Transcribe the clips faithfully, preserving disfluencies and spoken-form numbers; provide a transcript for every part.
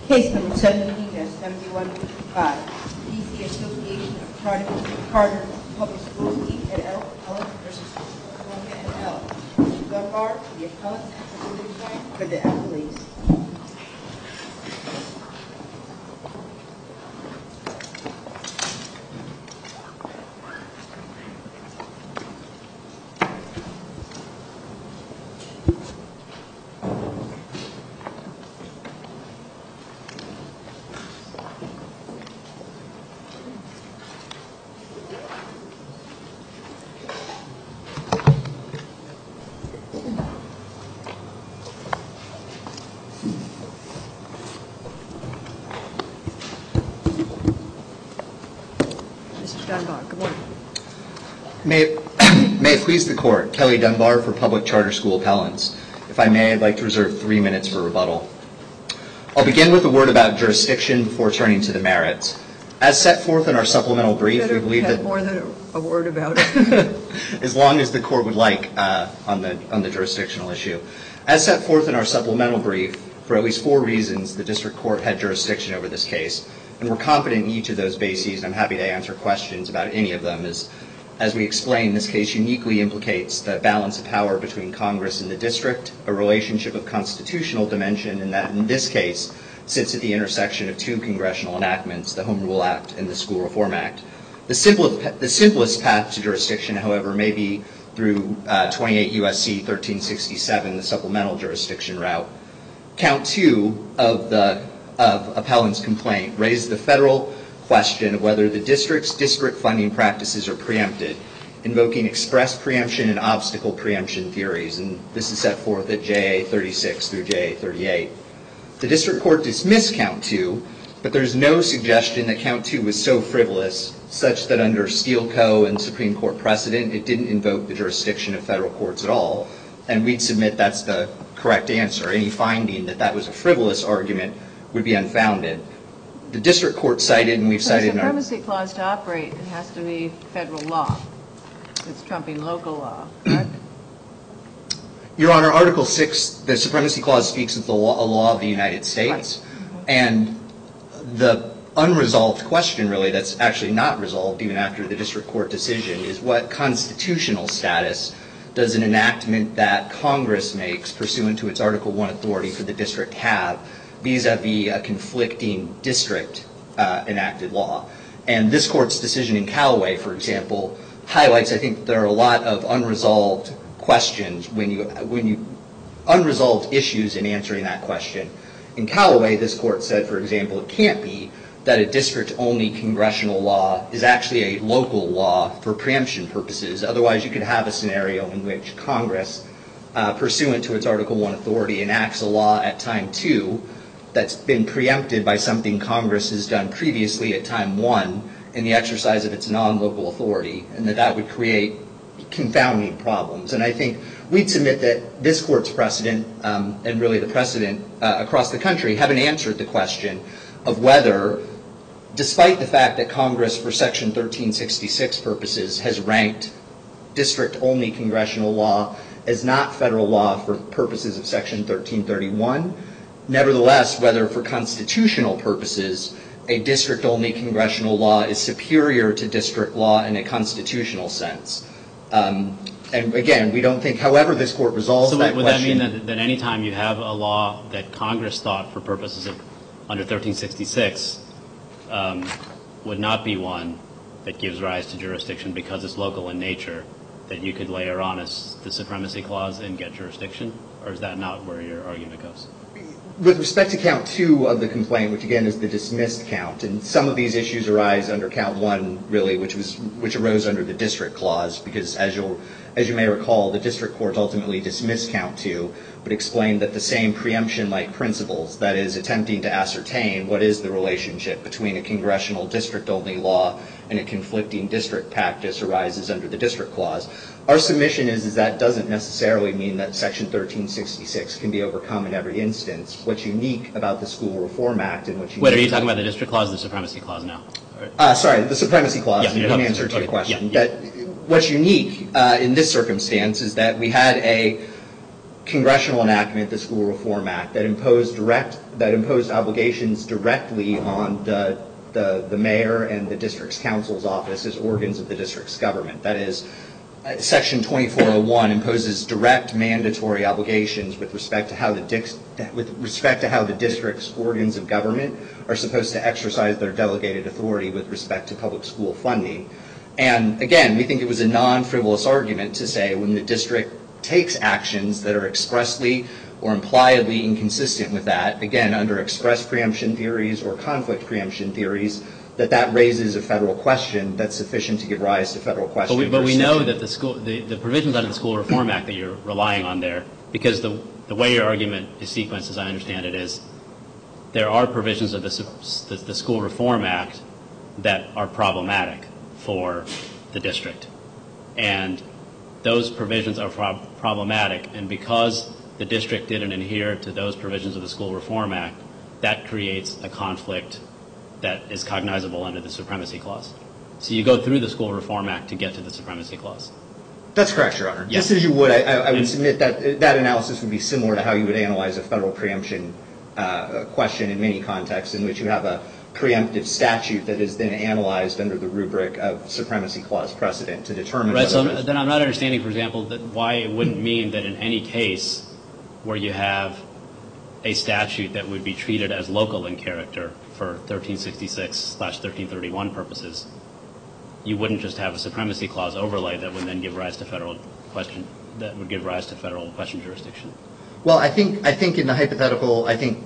Case number seventeen seventy-one fifty-five, D C Association of Charter, Charter Public Schools, Incorporated et al. Appellant versus Columbia et al. Mister Dunbar for the appellant, Mister Wittgenstein for the appellees. Mister Dunbar, good morning. May it, may it please the Court, Kelly Dunbar for Public Charter School Appellants. If I may, I'd like to reserve three minutes for rebuttal. I'll begin with a word about jurisdiction before turning to the merits. As set forth in our supplemental brief, we believe that more than a, a word about it. as long as the Court would like uh, on the on the jurisdictional issue. As set forth in our supplemental brief, for at least four reasons, the District Court had jurisdiction over this case, and we're confident in each of those bases, and I'm happy to answer questions about any of them. As, as we explained, this case uniquely implicates the balance of power between Congress and the District, a relationship of constitutional dimension, and that in this case sits at the intersection of two congressional enactments, the Home Rule Act and the School Reform Act. The simplest, the simplest path to jurisdiction, however, may be through uh, twenty-eight U S C thirteen sixty-seven, the supplemental jurisdiction route. Count two of the of appellant's complaint raised the federal question of whether the district's district funding practices are preempted, invoking express preemption and obstacle preemption theories, and this is set forth at J A thirty-six through J A thirty-eight. The district court dismissed count two, but there's no suggestion that count two was so frivolous such that under Steele Co. and Supreme Court precedent, it didn't invoke the jurisdiction of federal courts at all, and we'd submit that's the correct answer. Any finding that that was a frivolous argument would be unfounded. The district court cited, and we've cited... For the Supremacy Clause to operate, it has to be federal law. It's trumping local law, correct? Your Honor, Article six, the Supremacy Clause speaks of the law, a law of the United States, right. Mm-hmm. And the unresolved question, really, that's actually not resolved even after the district court decision is what constitutional status does an enactment that Congress makes pursuant to its Article one authority for the district have vis-a-vis a conflicting district uh, enacted law. And this court's decision in Callaway, for example, highlights, I think, there are a lot of unresolved questions when you, when you, unresolved issues in answering that question. In Callaway, this court said, for example, it can't be that a district-only congressional law is actually a local law for preemption purposes. Otherwise, you could have a scenario in which Congress, uh, pursuant to its Article one authority, enacts a law at time two that's been preempted by something Congress has done previously at time one in the exercise of its non-local authority, and that that would create confounding problems. And I think we'd submit that this court's precedent, um, and really the precedent uh, across the country, haven't answered the question of whether, despite the fact that Congress, for Section thirteen sixty-six purposes, has ranked district-only congressional law as not federal law for purposes of Section thirteen thirty-one, nevertheless, whether for constitutional purposes, a district-only congressional law is superior to district law in a constitutional sense. Um, and again, we don't think, however this court resolves so that would question. So would that mean that, that any time you have a law that Congress thought for purposes of under thirteen sixty-six um, would not be one that gives rise to jurisdiction because it's local in nature, that you could layer on as the Supremacy Clause and get jurisdiction? Or is that not where your argument goes? With respect to count two of the complaint, which again is the dismissed count, and some of these issues arise under count one, really, which was which arose under the district clause, because as you'll as you may recall, the district court ultimately dismissed count two, but explained that the same preemption-like principles, that is, attempting to ascertain what is the relationship between a congressional district-only law and a conflicting district practice, arises under the district clause. Our submission is, is that doesn't necessarily mean that Section thirteen sixty-six can be overcome in every instance. What's unique about the School Reform Act and what you Wait, are you talking about the district clause or the Supremacy Clause now? Uh, sorry, the Supremacy Clause, yeah, in answer to okay. your question. Yeah, yeah. That what's unique uh, in this circumstance is that we had a congressional enactment, the School Reform Act, that imposed direct that imposed obligations directly on the the, the mayor and the district's council's office as organs of the district's government. That is, Section twenty-four oh one imposes direct mandatory obligations with respect to how the dix, with respect to how the district's organs of government are supposed to exercise their delegated authority with respect to public school funding. And again, we think it was a non-frivolous argument to say when the district takes actions that are expressly or impliedly inconsistent with that, again, under express preemption theories or conflict preemption theories, that that raises a federal question that's sufficient to give rise to federal question. But we, but we know that the school, the, the provisions under the School Reform Act that you're relying on there, because the the way your argument is sequenced, as I understand it, is there are provisions of the, the, the School Reform Act that are problematic for the district. And those provisions are prob- problematic, and because the district didn't adhere to those provisions of the School Reform Act, that creates a conflict that is cognizable under the Supremacy Clause. So you go through the School Reform Act to get to the Supremacy Clause. That's correct, Your Honor. Yes. Just as you would, I, I would submit that that analysis would be similar to how you would analyze a federal preemption uh, question in many contexts in which you have a preemptive statute that is then analyzed under the rubric of Supremacy Clause precedent to determine Right, whether so then I'm not understanding, for example, that why it wouldn't mean that in any case where you have a statute that would be treated as local in character for thirteen sixty-six slash thirteen thirty-one purposes, you wouldn't just have a Supremacy Clause overlay that would then give rise to federal question, that would give rise to federal question jurisdiction. Well, I think I think in the hypothetical, I think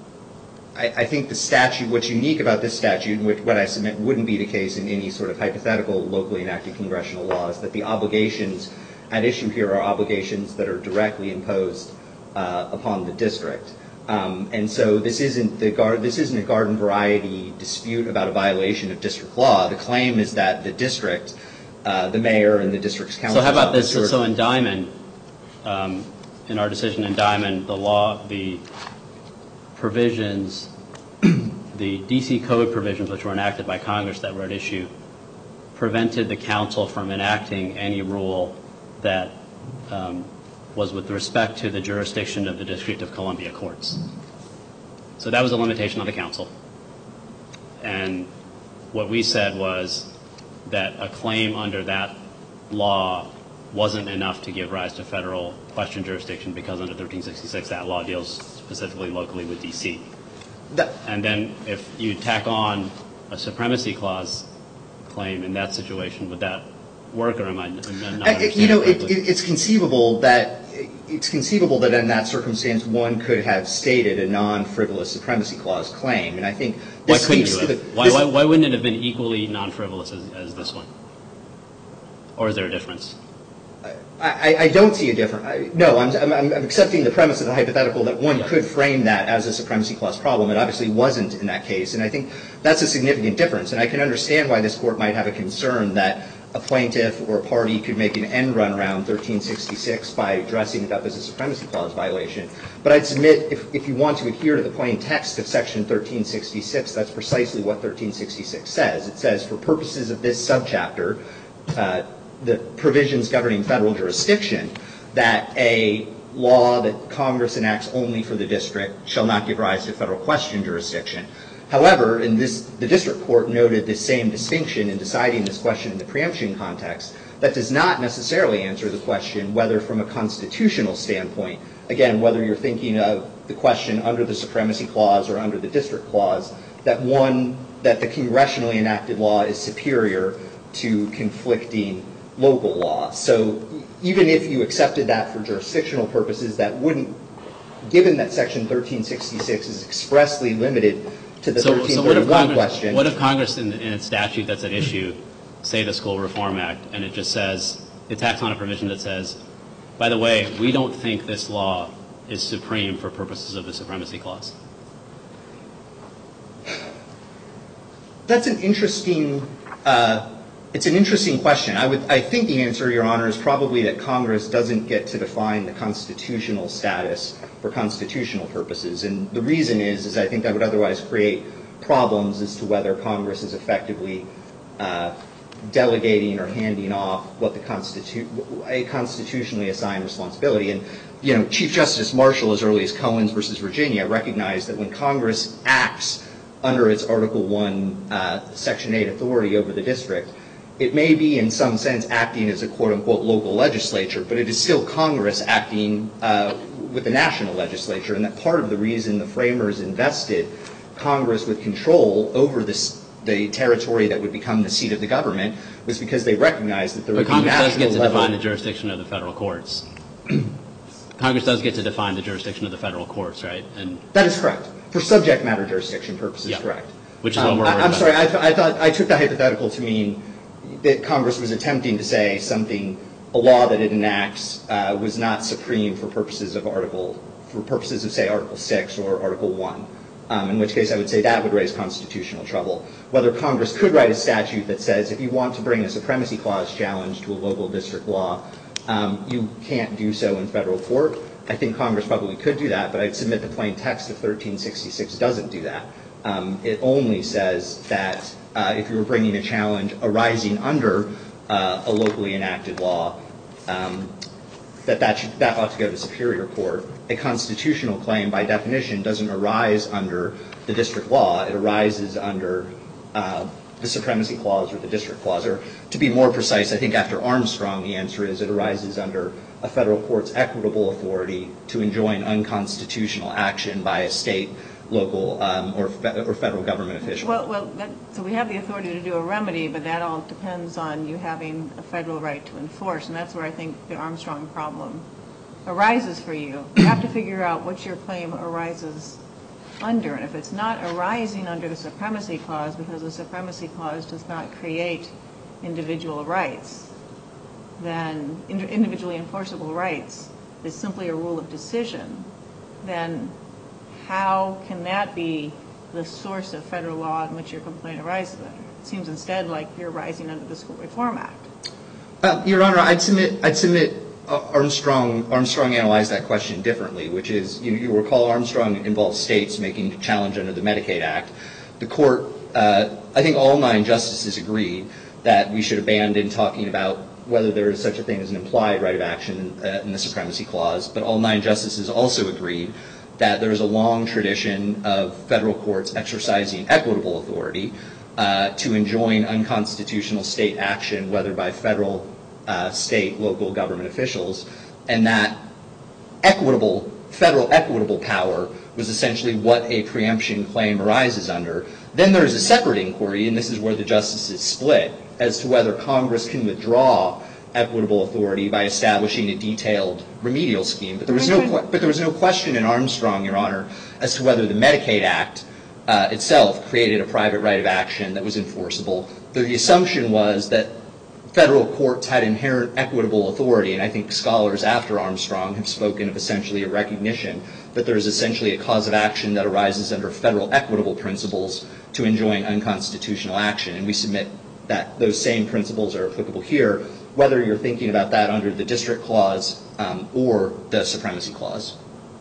I, I think the statute, what's unique about this statute, which what I submit wouldn't be the case in any sort of hypothetical locally enacted congressional laws, that the obligations at issue here are obligations that are directly imposed uh, upon the district. Um, and so this isn't the gar- this isn't a garden variety dispute about a violation of district law. The claim is that the district, uh, the mayor and the district's council. So how about this? So in Diamond, um, in our decision in Diamond, the law, the provisions, the D C code provisions which were enacted by Congress that were at issue, prevented the council from enacting any rule that um, was with respect to the jurisdiction of the District of Columbia courts. So that was a limitation on the council. And what we said was that a claim under that law wasn't enough to give rise to federal question jurisdiction because under thirteen sixty-six that law deals specifically locally with D C. That, and then if you tack on a Supremacy Clause claim in that situation, would that work, or am I not understanding? You know, it, it, it's conceivable that it's conceivable that in that circumstance one could have stated a non-frivolous Supremacy Clause claim, and I think this why couldn't speaks you to have? the, why, this, why, why wouldn't it have been equally non-frivolous as, as this one? Or is there a difference? I, I don't see a difference. I, no, I'm, I'm, I'm accepting the premise of the hypothetical that one yeah. could frame that as a Supremacy Clause problem. It obviously wasn't in that case, and I think that's a significant difference. And I can understand why this court might have a concern that a plaintiff or a party could make an end run around thirteen sixty-six by dressing it up as a Supremacy Clause violation. But I'd submit if, if you want to adhere to the plain text of Section thirteen sixty-six, that's precisely what thirteen sixty-six says. It says, for purposes of this subchapter, uh, the provisions governing federal jurisdiction, that a law that Congress enacts only for the district shall not give rise to federal question jurisdiction. However, in this, the district court noted the same distinction in deciding this question in the preemption context. That does not necessarily answer the question whether from a constitutional standpoint, again, whether you're thinking of the question under the Supremacy Clause or under the District Clause, that one, that the congressionally enacted law is superior to conflicting local law. So even if you accepted that for jurisdictional purposes, that wouldn't, given that Section thirteen sixty-six is expressly limited to the so, thirteen thirty-one so what if Congress, question. What if Congress in, in its statute that's at issue, say the School Reform Act, and it just says, it tacks on a provision that says, by the way, we don't think this law is supreme for purposes of the Supremacy Clause? That's an interesting, uh, it's an interesting question. I would, I think the answer, Your Honor, is probably that Congress doesn't get to define the constitutional status for constitutional purposes. And the reason is, is I think that would otherwise create problems as to whether Congress is effectively uh, delegating or handing off what the constitu- a constitutionally assigned responsibility. And, you know, Chief Justice Marshall, as early as Cohen's versus Virginia, recognized that when Congress acts under its Article One, uh, Section Eight authority over the district, it may be in some sense acting as a quote-unquote local legislature, but it is still Congress acting uh, with the national legislature, and that part of the reason the framers invested Congress with control over this, the territory that would become the seat of the government was because they recognized that there but would Congress be does get to national level. define the jurisdiction of the federal courts. Congress does get to define the jurisdiction of the federal courts, right? And that is correct. For subject matter jurisdiction purposes, yeah. correct. Which is what um, we're I, worried I'm about. sorry, I, th- I thought I took the hypothetical to mean that Congress was attempting to say something, a law that it enacts uh, was not supreme for purposes of Article, for purposes of, say, Article six or Article one, um, in which case I would say that would raise constitutional trouble. Whether Congress could write a statute that says if you want to bring a supremacy clause challenge to a local district law, um, you can't do so in federal court. I think Congress probably could do that, but I'd submit the plain text of thirteen sixty-six doesn't do that. Um, it only says that uh, if you were bringing a challenge arising under uh, a locally enacted law, um, that that, should, that ought to go to Superior Court. A constitutional claim, by definition, doesn't arise under the district law. It arises under uh, the Supremacy Clause or the District Clause. Or to be more precise, I think after Armstrong, the answer is it arises under a federal court's equitable authority to enjoin unconstitutional action by a state, local, um, or, fe- or federal government official. Well, well that, so we have the authority to do a remedy, but that all depends on you having a federal right to enforce, and that's where I think the Armstrong problem arises for you. You have to figure out what your claim arises under, and if it's not arising under the Supremacy Clause, because the Supremacy Clause does not create individual rights, then individually enforceable rights is simply a rule of decision, then how can that be the source of federal law in which your complaint arises under? It seems instead like you're rising under the School Reform Act. Uh, Your Honor, I'd submit, I'd submit uh, Armstrong, Armstrong analyzed that question differently, which is, you, you recall Armstrong involves states making a challenge under the Medicaid Act. The court, uh, I think all nine justices agreed that we should abandon talking about whether there is such a thing as an implied right of action uh, in the Supremacy Clause, but all nine justices also agreed that there is a long tradition of federal courts exercising equitable authority uh, to enjoin unconstitutional state action, whether by federal, uh, state, local government officials, and that equitable, federal equitable power was essentially what a preemption claim arises under. Then there is a separate inquiry, and this is where the justices split, as to whether Congress can withdraw equitable authority by establishing a detailed remedial scheme. But there was no, que- but there was no question in Armstrong, Your Honor, as to whether the Medicaid Act uh, itself created a private right of action that was enforceable. The, the assumption was that federal courts had inherent equitable authority, and I think scholars after Armstrong have spoken of essentially a recognition that there is essentially a cause of action that arises under federal equitable principles to enjoin unconstitutional action. And we submit that those same principles are applicable here, whether you're thinking about that under the District Clause um, or the Supremacy Clause.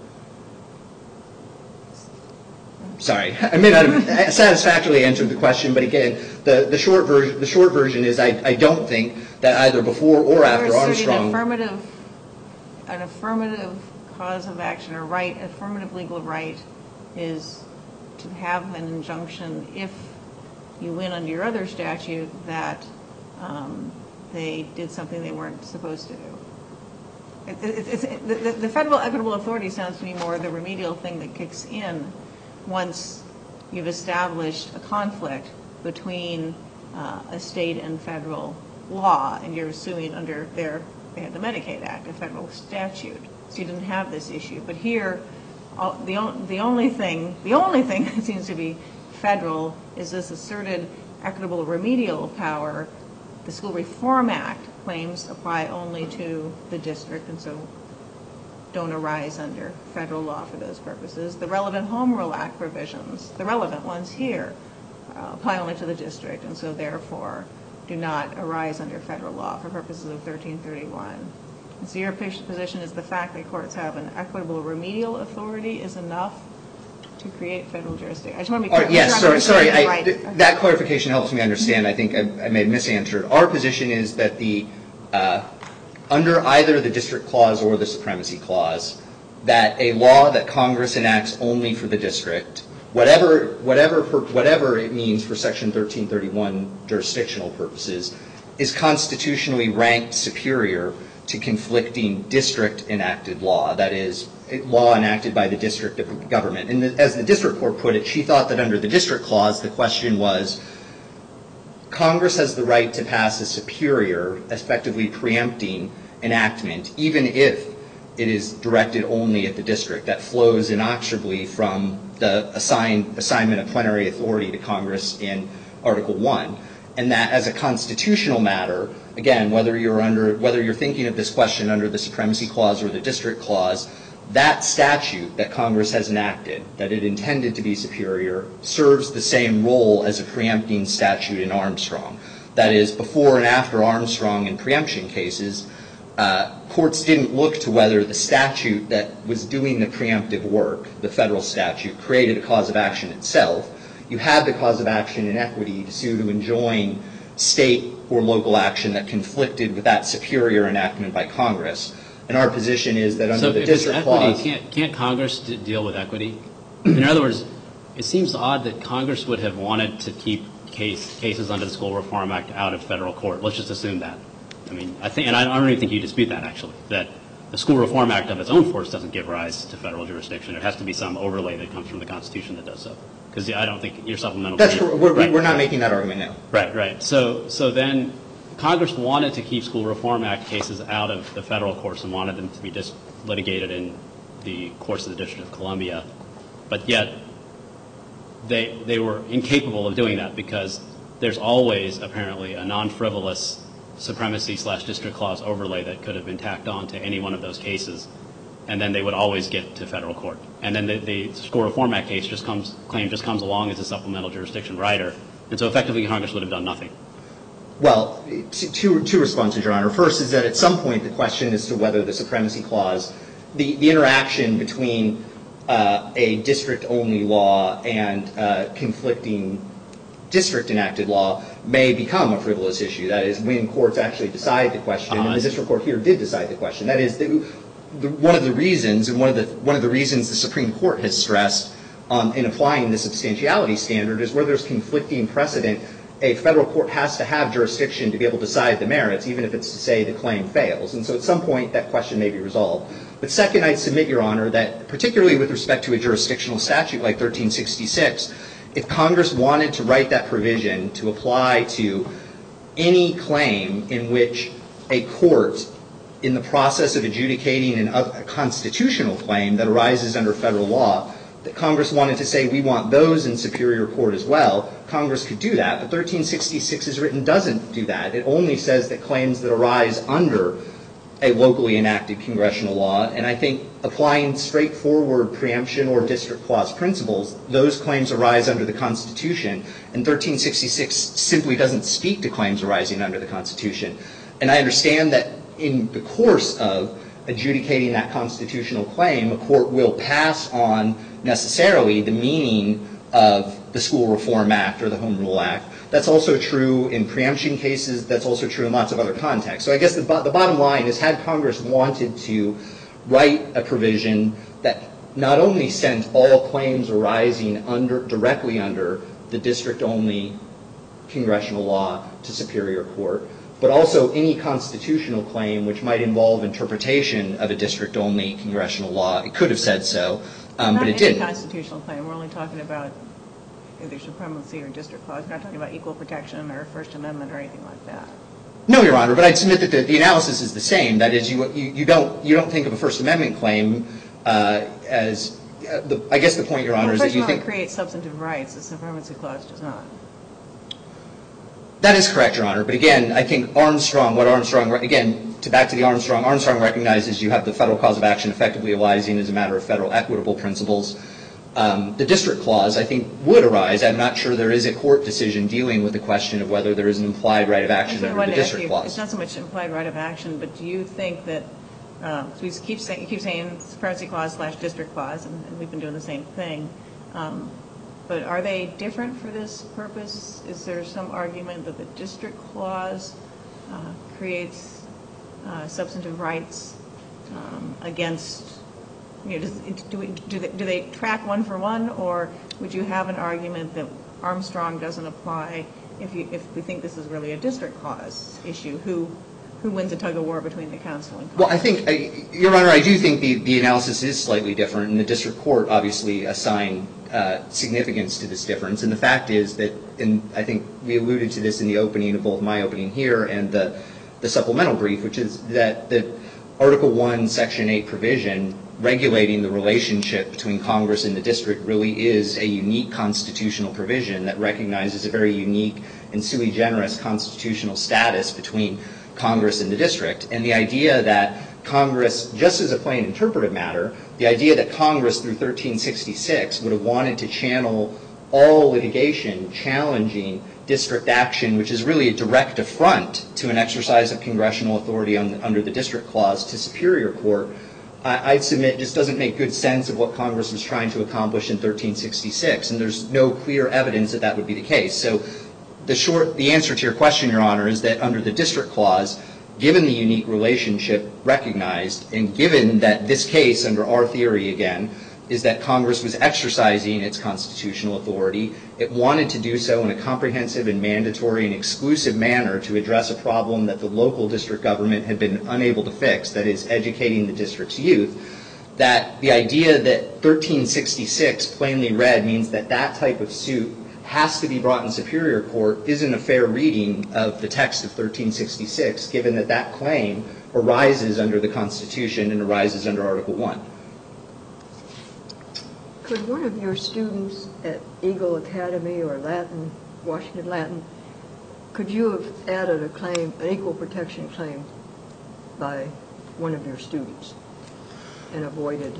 Sorry, I may not have satisfactorily answered the question, but again, the, the short version the short version is I, I don't think that either before or after Armstrong. An affirmative, an affirmative cause of action or right, affirmative legal right, is to have an injunction if you win under your other statute that um, they did something they weren't supposed to do. It, it, it's, it, the, the federal equitable authority sounds to me more the remedial thing that kicks in once you've established a conflict between uh, a state and federal law, and you're suing under their, they had the Medicaid Act, a federal statute, so you didn't have this issue. But here, all, the, on, the only thing, the only thing that seems to be federal is this asserted equitable remedial power. The School Reform Act claims apply only to the district, and so don't arise under federal law for those purposes. The relevant Home Rule Act provisions, the relevant ones here, uh, apply only to the district, and so therefore do not arise under federal law for purposes of thirteen thirty-one. And so your position is the fact that courts have an equitable remedial authority is enough to create federal jurisdiction? I just want to be Or, clear. yes, sorry, sorry. I, right. th- that clarification helps me understand. I think I, I may have misanswered. Our position is that the uh, under either the District Clause or the Supremacy Clause, that a law that Congress enacts only for the district, whatever whatever whatever it means for Section thirteen thirty-one jurisdictional purposes, is constitutionally ranked superior to conflicting district enacted law. That is, law enacted by the district of government. And the, as the district court put it, she thought that under the District Clause, the question was, Congress has the right to pass a superior, effectively preempting enactment, even if it is directed only at the district. That flows inexorably from the assigned, assignment of plenary authority to Congress in Article one. And that as a constitutional matter, again, whether you're under, whether you're thinking of this question under the Supremacy Clause or the District Clause, that statute that Congress has enacted, that it intended to be superior, serves the same role as a preempting statute in Armstrong. That is, before and after Armstrong in preemption cases, uh, courts didn't look to whether the statute that was doing the preemptive work, the federal statute, created a cause of action itself. You had the cause of action in equity to sue to enjoin state or local action that conflicted with that superior enactment by Congress. And our position is that under so the if District it's equity, Clause... Can't, can't Congress d- deal with equity? In other words, it seems odd that Congress would have wanted to keep case, cases under the School Reform Act out of federal court. Let's just assume that. I mean, I think, and I don't even think you dispute that, actually, that the School Reform Act of its own force doesn't give rise to federal jurisdiction. There has to be some overlay that comes from the Constitution that does so. Because I don't think your supplemental... That's correct. We're, right, we're not right. making that argument now. Right, right. So, so then Congress wanted to keep School Reform Act cases out of the federal courts and wanted them to be just litigated in the courts of the District of Columbia. But yet, they, they were incapable of doing that because there's always, apparently, a non-frivolous supremacy slash district clause overlay that could have been tacked on to any one of those cases, and then they would always get to federal court. And then the, the School Reform Act case just comes, claim just comes along as a supplemental jurisdiction rider, and so effectively Congress would have done nothing. Well, two, two responses, Your Honor. First is that at some point the question as to whether the Supremacy Clause, the, the interaction between uh, a district-only law and uh, conflicting district-enacted law may become a frivolous issue. That is, when courts actually decide the question, uh, and the district court here did decide the question. That is, the, the, one of the reasons, and one of the one of the reasons the Supreme Court has stressed um, in applying the substantiality standard is where there's conflicting precedent. A federal court has to have jurisdiction to be able to decide the merits, even if it's to say the claim fails. And so at some point that question may be resolved. But second, I'd submit, Your Honor, that particularly with respect to a jurisdictional statute like thirteen sixty-six, if Congress wanted to write that provision to apply to any claim in which a court, in the process of adjudicating an, a constitutional claim that arises under federal law, that Congress wanted to say we want those in superior court as well, Congress could do that. But thirteen sixty-six as written doesn't do that. It only says that claims that arise under a locally enacted congressional law, and I think applying straightforward preemption or district clause principles, those claims arise under the Constitution, and thirteen sixty-six simply doesn't speak to claims arising under the Constitution. And I understand that in the course of adjudicating that constitutional claim, a court will pass on necessarily the meaning of the School Reform Act or the Home Rule Act. That's also true in preemption cases. That's also true in lots of other contexts. So I guess the, bo- the bottom line is, had Congress wanted to write a provision that not only sent all claims arising under, directly under the district-only congressional law to superior court, but also any constitutional claim which might involve interpretation of a district-only congressional law, it could have said so, um, but it didn't. Not any constitutional claim. We're only talking about either supremacy or district clause. We're not talking about equal protection or First Amendment or anything like that. No, Your Honor, but I'd submit that the, the analysis is the same. That is, you, you, you don't you don't think of a First Amendment claim uh, as uh, the, I guess the point, Your Honor, well, is that you think creates substantive rights. The supremacy clause does not. That is correct, Your Honor. But again, I think Armstrong, what Armstrong, again, to back to the Armstrong, Armstrong recognizes you have the federal cause of action effectively arising as a matter of federal equitable principles. Um, the district clause, I think, would arise. I'm not sure there is a court decision dealing with the question of whether there is an implied right of action under the district clause. It's not so much implied right of action, but do you think that, um, so we keep saying, you keep saying supremacy clause slash district clause, and, and we've been doing the same thing. Um, but are they different for this purpose? Is there some argument that the district clause uh, creates uh, substantive rights um, against, you know, does, do, we, do, they, do they track one for one, or would you have an argument that Armstrong doesn't apply if, you, if we think this is really a district clause issue? Who who wins a tug-of-war between the council and Congress? Well, I think, uh, Your Honor, I do think the, the analysis is slightly different, and the district court obviously assigned uh, significance to this difference. And the fact is that, and I think we alluded to this in the opening of both my opening here and the, the supplemental brief, which is that the Article one, Section eight provision regulating the relationship between Congress and the district really is a unique constitutional provision that recognizes a very unique and sui generis constitutional status between Congress and the district. And the idea that Congress, just as a plain interpretive matter, the idea that Congress through thirteen sixty-six would have wanted to channel all litigation challenging district action, which is really a direct affront to an exercise of congressional authority on, under the district clause to Superior Court, I, I'd submit just doesn't make good sense of what Congress was trying to accomplish in thirteen sixty-six. And there's no clear evidence that that would be the case. So the short, the answer to your question, Your Honor, is that under the district clause, given the unique relationship recognized, and given that this case, under our theory again, is that Congress was exercising its constitutional authority, it wanted to do so in a comprehensive and mandatory and exclusive manner to address a problem that the local district government had been unable to fix, that is, educating the district's youth, that the idea that thirteen sixty-six plainly read means that that type of suit has to be brought in Superior Court isn't a fair reading of the text of thirteen sixty-six, given that that claim arises under the Constitution and arises under Article one. Could one of your students at Eagle Academy or Latin, Washington Latin, could you have added a claim, an equal protection claim by one of your students and avoided?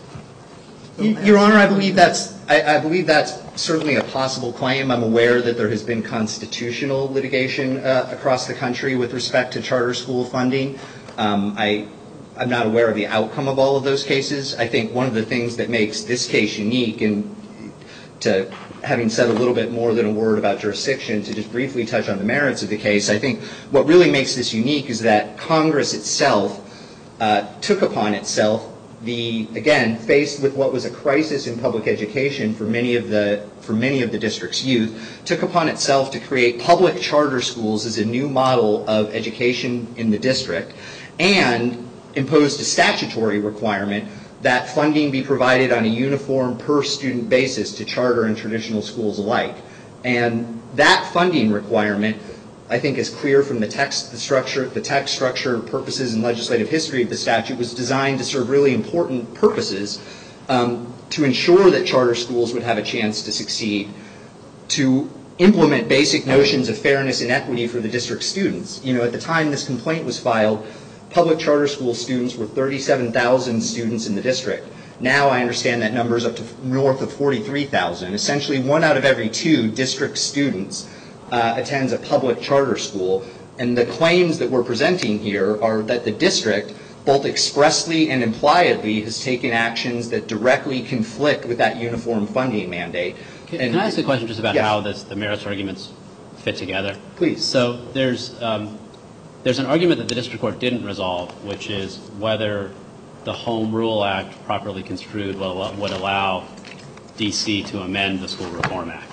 Your Honor, I believe that's I, I believe that's certainly a possible claim. I'm aware that there has been constitutional litigation uh, across the country with respect to charter school funding. Um, I, I'm not aware of the outcome of all of those cases. I think one of the things that makes this case unique, and to having said a little bit more than a word about jurisdiction, to just briefly touch on the merits of the case, I think what really makes this unique is that Congress itself uh, took upon itself the, again, faced with what was a crisis in public education for many of the for many of the district's youth, took upon itself to create public charter schools as a new model of education in the district, and imposed a statutory requirement that funding be provided on a uniform per-student basis to charter and traditional schools alike. And that funding requirement, I think, is clear from the text, the structure, the text structure, purposes, and legislative history of the statute, was designed to serve really important purposes um, to ensure that charter schools would have a chance to succeed, to implement basic notions of fairness and equity for the district students. You know, at the time this complaint was filed, public charter school students were thirty-seven thousand students in the district. Now I understand that number is up to north of forty-three thousand. Essentially, one out of every two district students Uh, attends a public charter school, and the claims that we're presenting here are that the district, both expressly and impliedly, has taken actions that directly conflict with that uniform funding mandate. Can, and, can I ask a question just about yes. how this, the merits arguments fit together? Please. So there's um, there's an argument that the district court didn't resolve, which is whether the Home Rule Act, properly construed, will, would allow D C to amend the School Reform Act.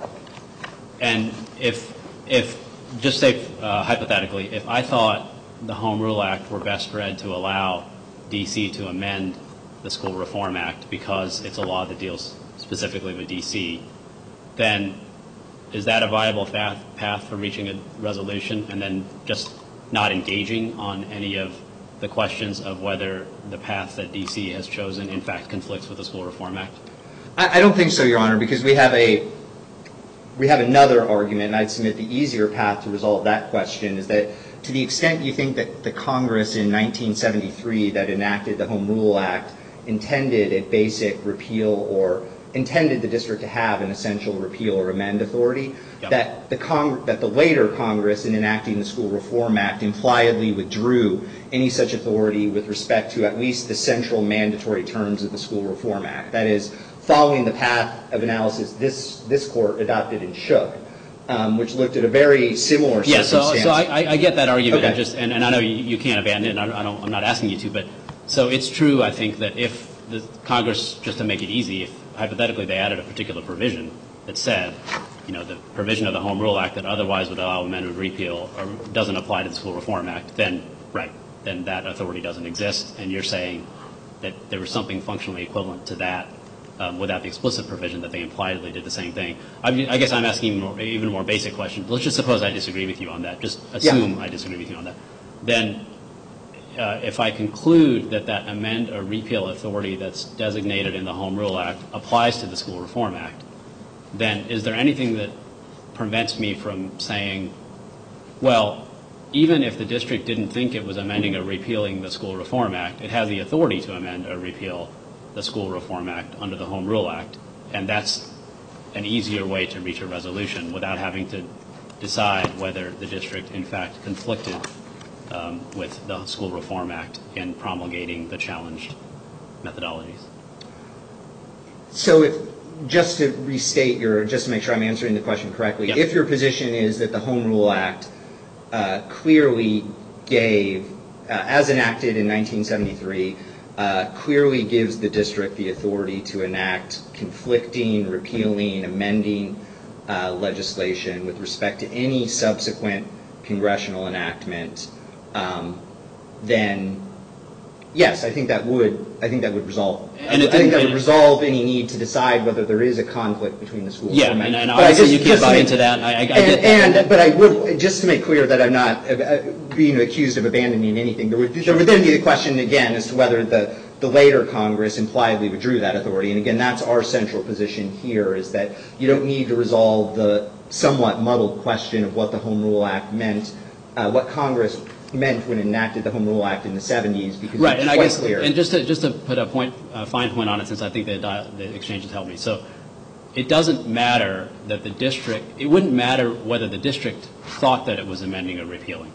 And if, if just say uh, hypothetically, if I thought the Home Rule Act were best read to allow D C to amend the School Reform Act because it's a law that deals specifically with D C, then is that a viable path, path for reaching a resolution, and then just not engaging on any of the questions of whether the path that D C has chosen in fact conflicts with the School Reform Act? I, I don't think so, Your Honor, because we have a We have another argument, and I'd submit the easier path to resolve that question is that to the extent you think that the Congress in nineteen seventy-three that enacted the Home Rule Act intended a basic repeal or intended the district to have an essential repeal or amend authority, yep. that the Cong- that the later Congress in enacting the School Reform Act impliedly withdrew any such authority with respect to at least the central mandatory terms of the School Reform Act. That is, following the path of analysis this this court adopted in Shook, um, which looked at a very similar yeah, circumstance. Yeah, so, so I, I get that argument, okay. and, just, and, and I know you, you can't abandon it, and I don't, I'm not asking you to, but so it's true, I think, that if the Congress, just to make it easy, if hypothetically they added a particular provision that said, you know, the provision of the Home Rule Act that otherwise would allow amendment repeal or doesn't apply to the School Reform Act, then, right, then that authority doesn't exist, and you're saying that there was something functionally equivalent to that um, without the explicit provision that they impliedly did the same thing. I, mean, I guess I'm asking even more, even more basic question. Let's just suppose I disagree with you on that. Just assume yeah. I disagree with you on that. Then uh, if I conclude that that amend or repeal authority that's designated in the Home Rule Act applies to the School Reform Act, then is there anything that prevents me from saying, well, even if the district didn't think it was amending or repealing the School Reform Act, it has the authority to amend or repeal the School Reform Act under the Home Rule Act, and that's an easier way to reach a resolution without having to decide whether the district in fact conflicted um, with the School Reform Act in promulgating the challenged methodologies. So if, just to restate your, just to make sure I'm answering the question correctly, yep. if your position is that the Home Rule Act uh, clearly gave, uh, as enacted in nineteen seventy-three, uh, clearly gives the district the authority to enact conflicting, repealing, amending uh, legislation with respect to any subsequent congressional enactment, um, then yes, I think that would. I think that would resolve. And I, I think that would it, resolve any need to decide whether there is a conflict between the schools. Yeah, and, and, and obviously just, you can't buy into that. I, I get and, that. And, but I would, just to make clear that I'm not uh, being accused of abandoning anything. There would, there would then be the question again as to whether the the later Congress impliedly withdrew that authority. And again, that's our central position here: is that you don't need to resolve the somewhat muddled question of what the Home Rule Act meant, uh, what Congress meant when it enacted the Home Rule Act in the seventies, because right, it's and quite I guess, clear. And just to, just to put a point, a fine point on it, since I think the, the exchange has helped me. So it doesn't matter that the district, it wouldn't matter whether the district thought that it was amending or repealing.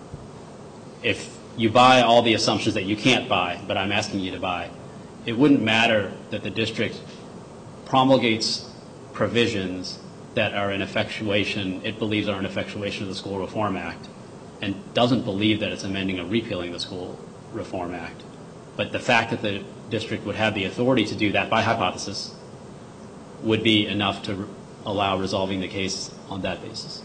If you buy all the assumptions that you can't buy, but I'm asking you to buy, it wouldn't matter that the district promulgates provisions that are in effectuation, it believes are in effectuation of the School Reform Act, and doesn't believe that it's amending or repealing the School Reform Act. But the fact that the district would have the authority to do that by hypothesis would be enough to re- allow resolving the case on that basis.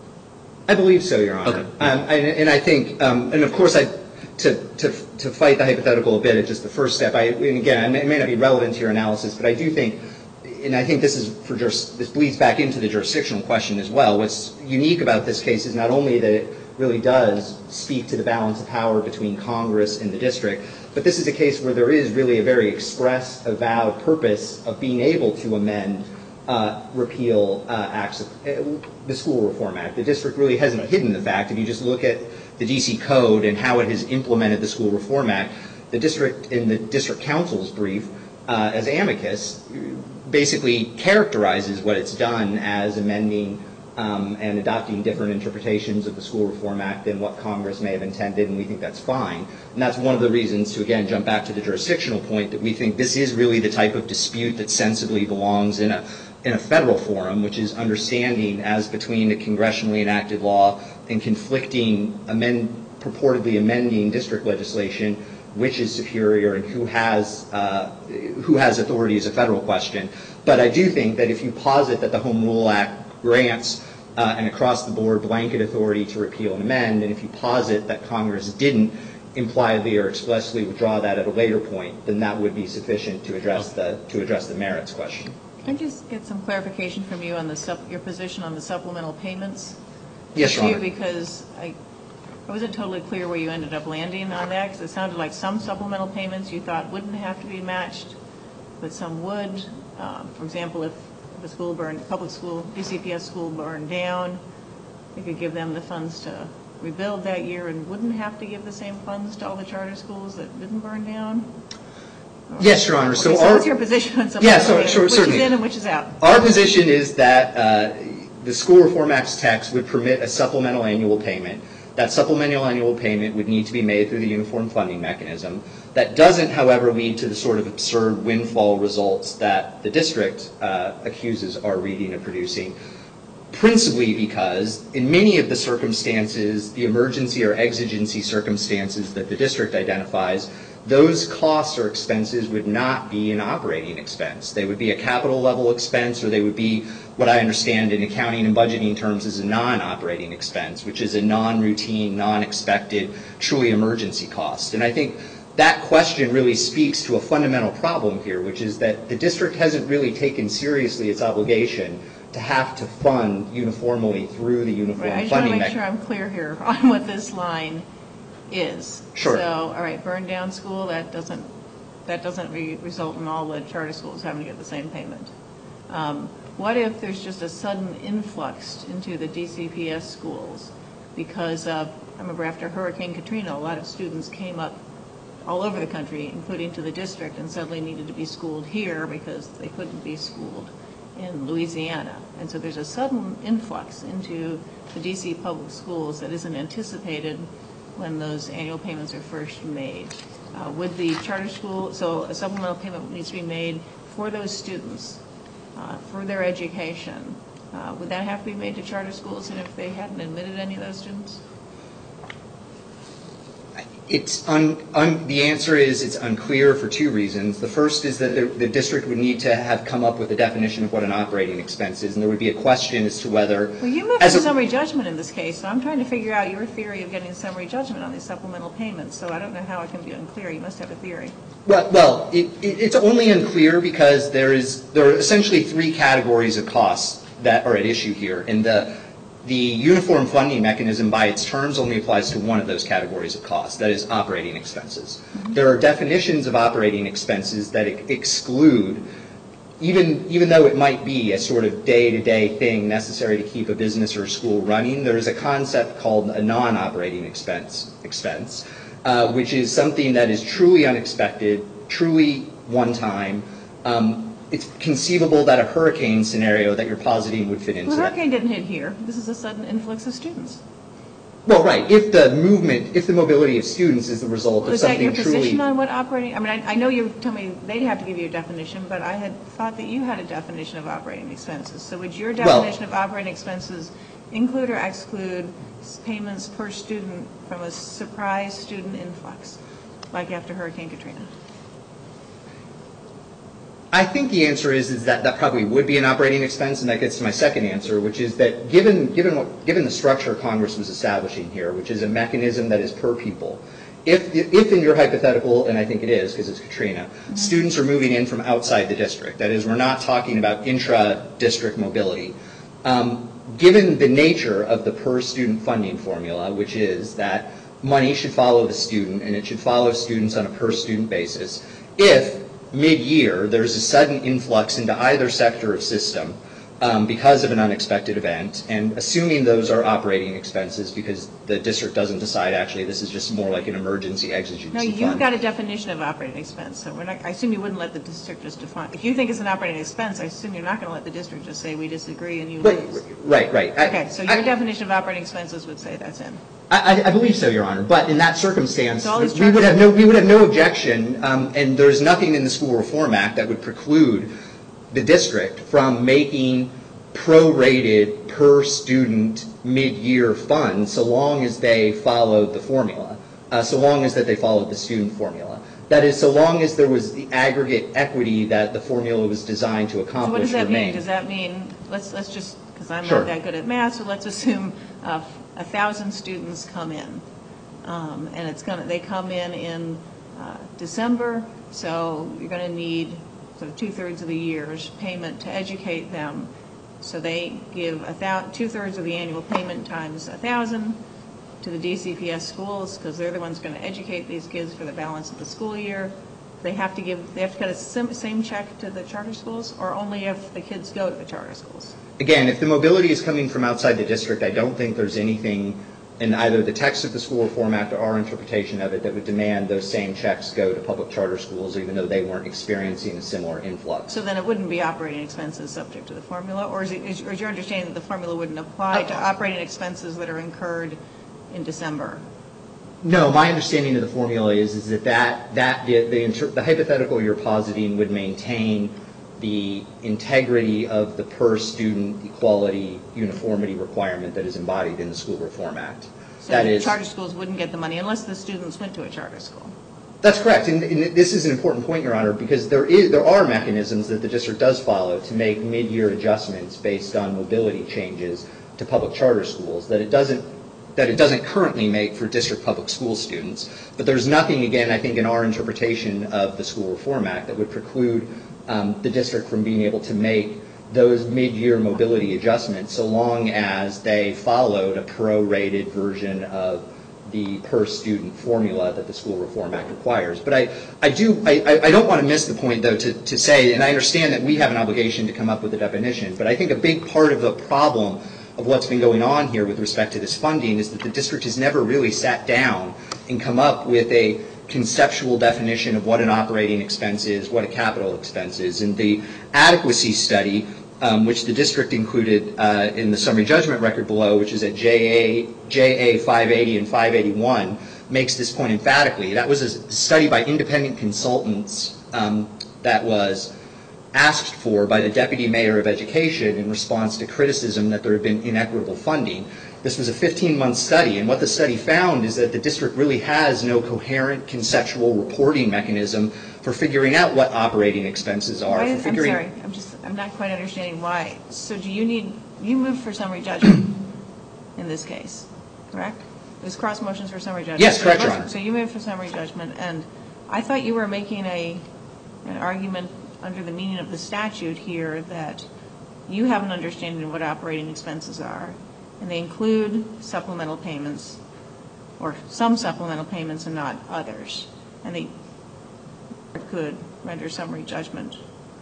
I believe so, Your Honor. Okay. Um, and, and I think, um, and of course, I, to, to, to fight the hypothetical a bit, it's just the first step. I, and again, it may not be relevant to your analysis, but I do think, and I think this is for juris, this bleeds back into the jurisdictional question as well. What's unique about this case is not only that it really does speak to the balance of power between Congress and the district, but this is a case where there is really a very express, avowed purpose of being able to amend, uh, repeal uh, acts of, uh, the School Reform Act. The district really hasn't hidden the fact. If you just look at the D C Code and how it has implemented the School Reform Act, the district, in the district council's brief, uh, as amicus, basically characterizes what it's done as amending Um, and adopting different interpretations of the School Reform Act than what Congress may have intended, and we think that's fine. And that's one of the reasons to, again, jump back to the jurisdictional point, that we think this is really the type of dispute that sensibly belongs in a in a federal forum, which is understanding as between a congressionally enacted law and conflicting, amend, purportedly amending district legislation, which is superior and who has uh, who has authority is a federal question. But I do think that if you posit that the Home Rule Act grants uh, an across-the-board blanket authority to repeal and amend, and if you posit that Congress didn't impliedly or explicitly withdraw that at a later point, then that would be sufficient to address the to address the merits question. Can I just get some clarification from you on the sup- your position on the supplemental payments? Yes, Your Honor. Because I, I wasn't totally clear where you ended up landing on that, because it sounded like some supplemental payments you thought wouldn't have to be matched, but some would. Um, for example, if the school burned, public school, D C P S school burned down, they could give them the funds to rebuild that year and wouldn't have to give the same funds to all the charter schools that didn't burn down? Yes, Your Honor. Okay, so, so our, what's your position on some yeah, of so, the sure, which certainly. is in and which is out? Our position is that uh, the School Reform Act's text would permit a supplemental annual payment. That supplemental annual payment would need to be made through the uniform funding mechanism. That doesn't, however, lead to the sort of absurd windfall results that the district uh, accuses our reading of producing, principally because in many of the circumstances, the emergency or exigency circumstances that the district identifies, those costs or expenses would not be an operating expense. They would be a capital level expense, or they would be what I understand in accounting and budgeting terms is a non-operating expense, which is a non-routine, non-expected, truly emergency cost. And I think that question really speaks to a fundamental problem here, which is that the district hasn't really taken seriously its obligation to have to fund uniformly through the uniform right, I funding just want to make sure I'm clear here on what this line is. Sure. So, all right, burn down school, that doesn't that doesn't re result in all the charter schools having to get the same payment. Um, what if there's just a sudden influx into the D C P S schools because of, I remember after Hurricane Katrina, a lot of students came up all over the country, including to the district, and suddenly needed to be schooled here because they couldn't be schooled in Louisiana. And so there's a sudden influx into the D C public schools that isn't anticipated when those annual payments are first made. Uh, would the charter school, so a supplemental payment needs to be made for those students, uh, for their education. Uh, would that have to be made to charter schools, and if they hadn't admitted any of those students? It's un, un, the answer is it's unclear for two reasons. The first is that the, the district would need to have come up with a definition of what an operating expense is, and there would be a question as to whether... Well, you moved as to a, summary judgment in this case, so I'm trying to figure out your theory of getting summary judgment on these supplemental payments, so I don't know how it can be unclear. You must have a theory. Well, well it, it, it's only unclear because there is there are essentially three categories of costs that are at issue here, and the The uniform funding mechanism by its terms only applies to one of those categories of costs, that is operating expenses. Mm-hmm. There are definitions of operating expenses that ex exclude, even, even though it might be a sort of day-to-day thing necessary to keep a business or a school running, there is a concept called a non-operating expense, expense uh, which is something that is truly unexpected, truly one-time. Um, It's conceivable that a hurricane scenario that you're positing would fit into well, that. The hurricane didn't hit here. This is a sudden influx of students. Well, right. If the movement, if the mobility of students is the result well, of something truly... Is that your truly position on what operating... I mean, I, I know you told me they'd have to give you a definition, but I had thought that you had a definition of operating expenses. So would your definition well, of operating expenses include or exclude payments per student from a surprise student influx, like after Hurricane Katrina? I think the answer is, is that that probably would be an operating expense, and that gets to my second answer, which is that given, given, what, given the structure Congress was establishing here, which is a mechanism that is per pupil, if, if in your hypothetical, and I think it is because it's Katrina, mm-hmm. students are moving in from outside the district, that is, we're not talking about intra-district mobility, um, given the nature of the per-student funding formula, which is that money should follow the student, and it should follow students on a per-student basis, if mid-year, there's a sudden influx into either sector of system um, because of an unexpected event, and assuming those are operating expenses because the district doesn't decide actually this is just more like an emergency exigency No, you've fund. got a definition of operating expense, so we're not, I assume you wouldn't let the district just define. If you think it's an operating expense, I assume you're not going to let the district just say we disagree and you right, lose. Right, right. Okay, I, so your I, definition of operating expenses would say that's in. I, I believe so, Your Honor. But in that circumstance, so we would have no we would have no objection, um, and there's nothing in the School Reform Act that would preclude the district from making prorated per student mid-year funds, so long as they followed the formula, uh, so long as that they followed the student formula. That is, so long as there was the aggregate equity that the formula was designed to accomplish. So what does that remain. mean? Does that mean let's let's just because I'm sure. not that good at math, so let's assume. Uh, A thousand students come in, um, and it's gonna. They come in in uh, December, so you're going to need sort of two thirds of the year's payment to educate them. So they give a thou two thirds of the annual payment times a thousand to the D C P S schools because they're the ones going to educate these kids for the balance of the school year. They have to give. They have to cut a sim, same check to the charter schools, or only if the kids go to the charter schools. Again, if the mobility is coming from outside the district, I don't think there's anything in either the text of the School Reform Act or our interpretation of it that would demand those same checks go to public charter schools, even though they weren't experiencing a similar influx. So then it wouldn't be operating expenses subject to the formula, or is, it, is, or is your understanding that the formula wouldn't apply to operating expenses that are incurred in December? No, my understanding of the formula is, is that, that, that the, the, inter, the hypothetical you're positing would maintain the integrity of the per-student equality uniformity requirement that is embodied in the School Reform Act. So that is, charter schools wouldn't get the money unless the students went to a charter school. That's correct, and, and this is an important point, Your Honor, because there is there are mechanisms that the district does follow to make mid-year adjustments based on mobility changes to public charter schools that it doesn't that it doesn't currently make for district public school students. But there's nothing, again, I think, in our interpretation of the School Reform Act that would preclude um, the district from being able to make those mid-year mobility adjustments so long as they followed a prorated version of the per-student formula that the School Reform Act requires. But I, I do, I, I don't want to miss the point, though, to, to say, and I understand that we have an obligation to come up with a definition, but I think a big part of the problem of what's been going on here with respect to this funding is that the district has never really sat down and come up with a conceptual definition of what an operating expense is, what a capital expense is. And the adequacy study, um, which the district included uh, in the summary judgment record below, which is at J A five eighty and five eighty-one, makes this point emphatically. That was a study by independent consultants um, that was asked for by the Deputy Mayor of Education in response to criticism that there had been inequitable funding. This was a fifteen-month study, and what the study found is that the district really has no coherent conceptual reporting mechanism for figuring out what operating expenses are. Why, for figuring, I'm sorry, I'm just, I'm not quite understanding why. So do you need, you moved for summary judgment in this case, correct? It was cross motions for summary judgment. Yes, correct, Your Honor. So you moved for summary judgment, and I thought you were making a, an argument under the meaning of the statute here that you have an understanding of what operating expenses are, and they include supplemental payments, or some supplemental payments and not others, and they could render summary judgment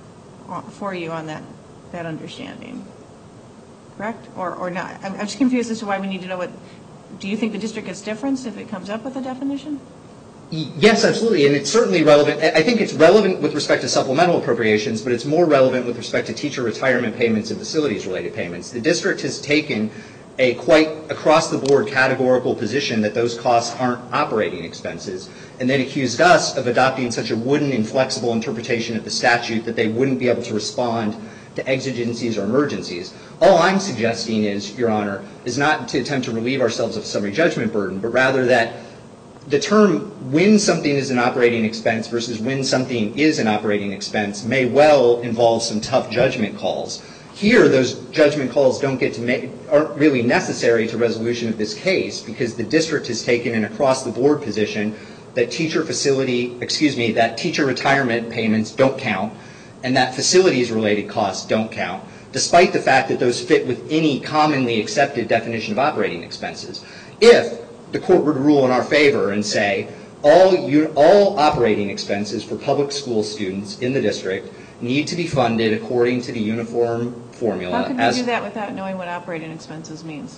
for you on that, that understanding, correct? Or, or not? I'm, I'm just confused as to why we need to know what, do you think the district gets difference if it comes up with a definition? Yes, absolutely, and it's certainly relevant. I think it's relevant with respect to supplemental appropriations, but it's more relevant with respect to teacher retirement payments and facilities-related payments. The district has taken a quite across-the-board categorical position that those costs aren't operating expenses, and then accused us of adopting such a wooden, inflexible interpretation of the statute that they wouldn't be able to respond to exigencies or emergencies. All I'm suggesting is, Your Honor, is not to attempt to relieve ourselves of summary judgment burden, but rather that the term when something is an operating expense versus when something is an operating expense may well involve some tough judgment calls. Here, those judgment calls don't get to make, aren't really necessary to resolution of this case because the district has taken an across-the-board position that teacher facility, excuse me, that teacher retirement payments don't count and that facilities-related costs don't count, despite the fact that those fit with any commonly accepted definition of operating expenses. If the court would rule in our favor and say all, all operating expenses for public school students in the district need to be funded according to the uniform formula. How can we do that without knowing what operating expenses means?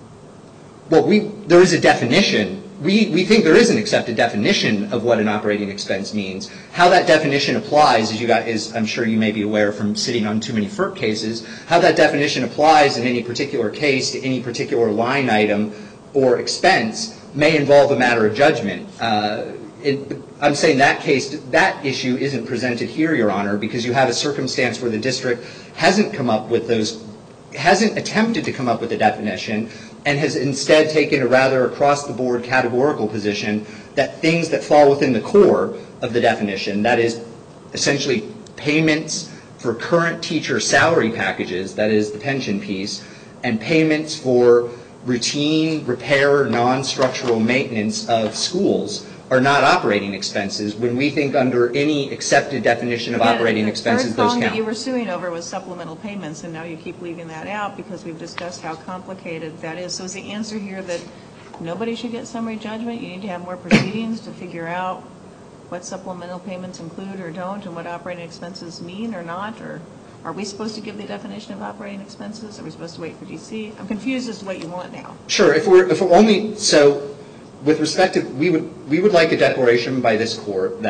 Well, we, there is a definition. We, we think there is an accepted definition of what an operating expense means. How that definition applies, as you got, is I'm sure you may be aware from sitting on too many F E R C cases, how that definition applies in any particular case to any particular line item or expense may involve a matter of judgment. Uh, it, I'm saying that case, that issue isn't presented here, Your Honor, because you have a circumstance where the district hasn't come up with those, hasn't attempted to come up with a definition, and has instead taken a rather across-the-board categorical position that things that fall within the core of the definition, that is essentially payments for current teacher salary packages, that is the pension piece, and payments for routine repair, non-structural maintenance of schools are not operating expenses when we think under any accepted definition of operating expenses those count. The third prong that you were suing over was supplemental payments, and now you keep leaving that out because we've discussed how complicated that is. So is the answer here that nobody should get summary judgment? You need to have more proceedings to figure out what supplemental payments include or don't and what operating expenses mean or not? Or are we supposed to give the definition of operating expenses? Are we supposed to wait for D C? I'm confused as to what you want now. Sure. If we're, if we're only, so with respect to, we would, we would like a declaration by this court that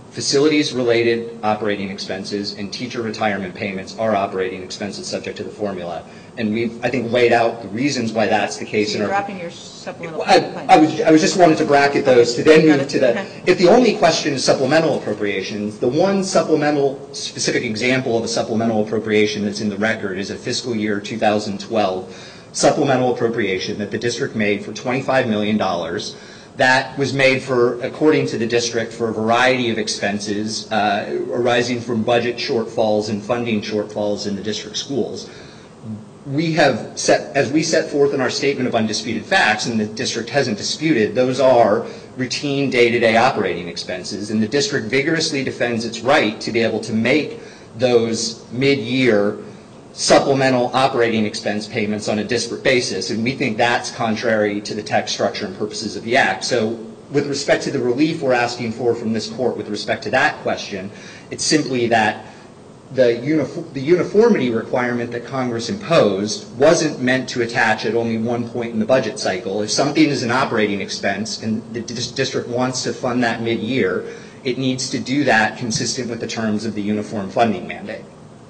facilities-related operating expenses and teacher retirement payments are operating expenses subject to the formula. And we've, I think, laid out the reasons why that's the case. So you're in our, dropping your supplemental I, claims. I, was, I was just wanted to bracket those to then Got move it. to the, Okay. if the only question is supplemental appropriations, the one supplemental specific example of a supplemental appropriation that's in the record is a fiscal year two thousand twelve supplemental appropriation that the district made for twenty-five million dollars. That was made for, according to the district, for a variety of expenses uh, arising from budget shortfalls and funding shortfalls in the district schools. We have set, as we set forth in our statement of undisputed facts, and the district hasn't disputed, those are routine day-to-day operating expenses, and the district vigorously defends its right to be able to make those mid-year supplemental operating expense payments on a disparate basis, and we think that's contrary to the text, structure, and purposes of the Act. So with respect to the relief we're asking for from this court with respect to that question, it's simply that the, unif- the uniformity requirement that Congress imposed wasn't meant to attach at only one point in the budget cycle. If something is an operating expense and the dis- district wants to fund that mid-year, it needs to do that consistent with the terms of the uniform funding mandate.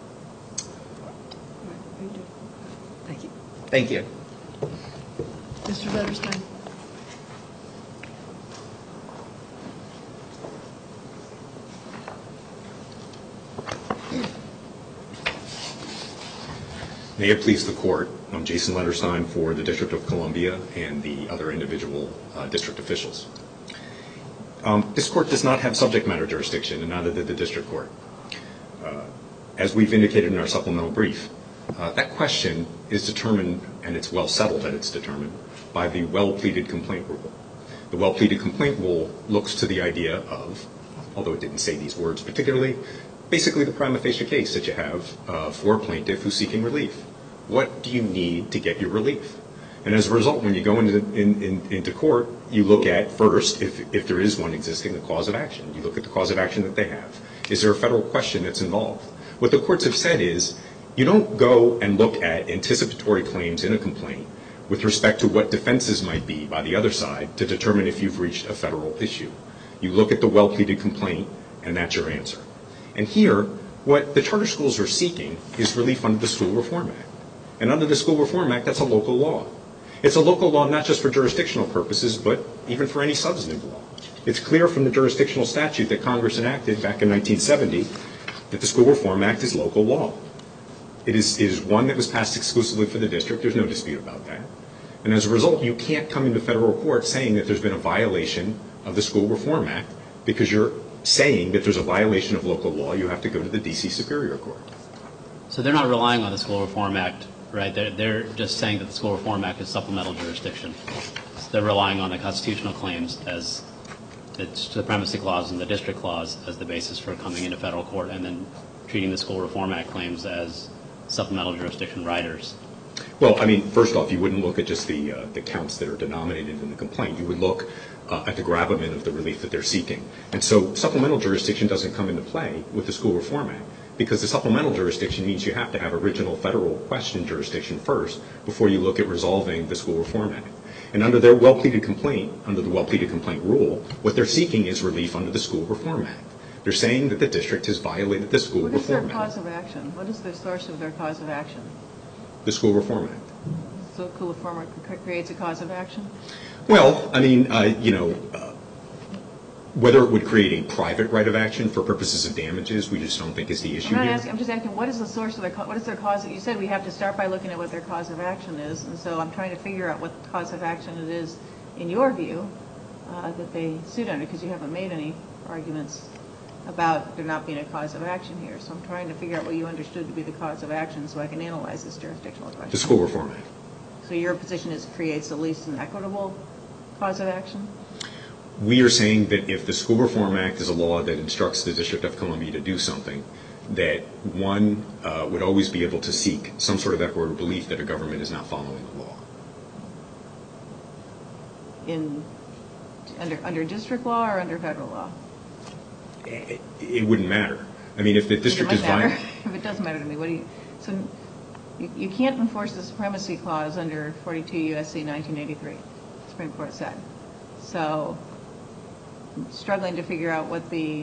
Thank you. Thank you. Mister Letterstein. May it please the Court, I'm Jason Letterstein for the District of Columbia and the other individual uh, district officials. Um, this Court does not have subject matter jurisdiction, and neither did the District Court. Uh, as we've indicated in our supplemental brief, uh, that question is determined, and it's well settled that it's determined, by the well-pleaded complaint rule. The well-pleaded complaint rule looks to the idea of, although it didn't say these words particularly, basically the prima facie case that you have uh, for a plaintiff who's seeking relief. What do you need to get your relief? And as a result, when you go into, in, in, into court, you look at first, if, if there is one existing, the cause of action. You look at the cause of action that they have. Is there a federal question that's involved? What the courts have said is, you don't go and look at anticipatory claims in a complaint with respect to what defenses might be by the other side to determine if you've reached a federal issue. You look at the well-pleaded complaint, and that's your answer. And here, what the charter schools are seeking is relief under the School Reform Act. And under the School Reform Act, that's a local law. It's a local law not just for jurisdictional purposes, but even for any substantive law. It's clear from the jurisdictional statute that Congress enacted back in nineteen seventy that the School Reform Act is local law. It is, it is one that was passed exclusively for the district. There's no dispute about that. And as a result, you can't come into federal court saying that there's been a violation of the School Reform Act because you're saying that there's a violation of local law. You have to go to the D C Superior Court. So they're not relying on the School Reform Act, right? They're, they're just saying that the School Reform Act is supplemental jurisdiction. So they're relying on the constitutional claims as the Supremacy Clause and the District Clause as the basis for coming into federal court, and then treating the School Reform Act claims as supplemental jurisdiction riders. Well, I mean, first off, you wouldn't look at just the, uh, the counts that are denominated in the complaint. You would look uh, at the gravamen of the relief that they're seeking. And so supplemental jurisdiction doesn't come into play with the School Reform Act, because the supplemental jurisdiction means you have to have original federal question jurisdiction first before you look at resolving the School Reform Act. And under their well-pleaded complaint, under the well-pleaded complaint rule, what they're seeking is relief under the School Reform Act. They're saying that the district has violated the School What is their Reform Act. cause of action? What is the source of their cause of action? The School Reform Act. So the School Reform Act creates a cause of action? Well, I mean, uh, you know, uh, whether it would create a private right of action for purposes of damages, we just don't think is the issue I'm not here. asking, I'm just asking, what is the source of their, co- what is their cause? You said we have to start by looking at what their cause of action is, and so I'm trying to figure out what cause of action it is, in your view, uh, that they sued under, because you haven't made any arguments about there not being a cause of action here. So I'm trying to figure out what you understood to be the cause of action so I can analyze this jurisdictional question. The School Reform Act. So your position is creates at least an equitable cause of action? We are saying that if the School Reform Act is a law that instructs the District of Columbia to do something, that one uh, would always be able to seek some sort of equitable belief that a government is not following the law. In under under district law or under federal law? It, it wouldn't matter. I mean, if the district it is might matter. violating... If it does matter to me, what do you... So you, you can't enforce the Supremacy Clause under forty-two U S C nineteen eighty-three, the Supreme Court said. So I'm struggling to figure out what the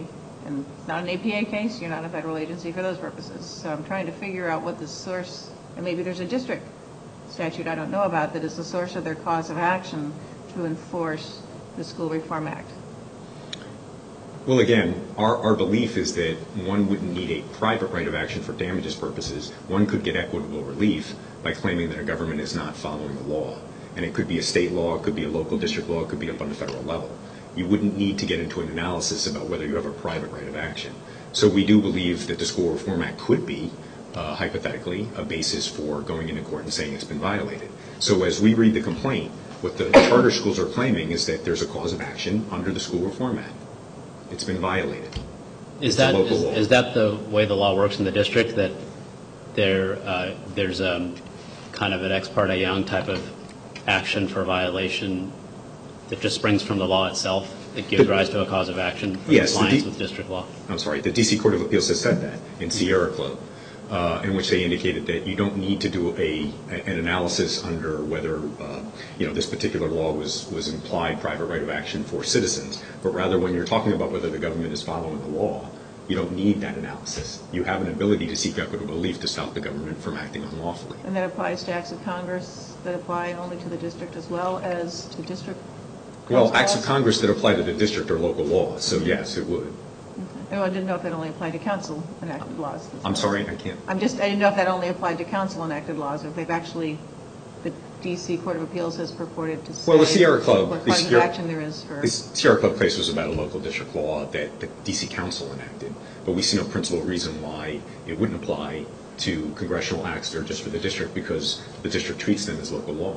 And it's not an A P A case. You're not a federal agency for those purposes. So I'm trying to figure out what the source, and maybe there's a district statute I don't know about that is the source of their cause of action to enforce the School Reform Act. Well, again, our, our belief is that one wouldn't need a private right of action for damages purposes. One could get equitable relief by claiming that a government is not following the law. And it could be a state law, it could be a local district law, it could be up on the federal level. You wouldn't need to get into an analysis about whether you have a private right of action. So we do believe that the School Reform Act could be, uh, hypothetically, a basis for going into court and saying it's been violated. So as we read the complaint, what the charter schools are claiming is that there's a cause of action under the School Reform Act. It's been violated. Is that is, is that the way the law works in the district, that there uh, there's a kind of an ex parte Young type of action for violation that just springs from the law itself that gives rise to a cause of action for yes, compliance D- with district law? I'm sorry, the D C Court of Appeals has said that in Sierra Club, uh, in which they indicated that you don't need to do a an analysis under whether uh, you know this particular law was was implied private right of action for citizens, but rather when you're talking about whether the government is following the law, you don't need that analysis. You have an ability to seek equitable relief to stop the government from acting unlawfully. And that applies to acts of Congress that apply only to the district as well as to district? Well, acts of Congress that apply to the district or local laws, so yes, it would. Okay. Well, I didn't know if that only applied to council enacted laws. I'm sorry, I can't. I'm just, I didn't know if that only applied to council enacted laws or if they've actually, the D C Court of Appeals has purported to say Well, the Sierra Club, what the cause of Sierra, action there is for. the Sierra Club case was about a local district law that the D C Council enacted, but we see no principal reason why it wouldn't apply to congressional acts that are just for the district because the district treats them as local law.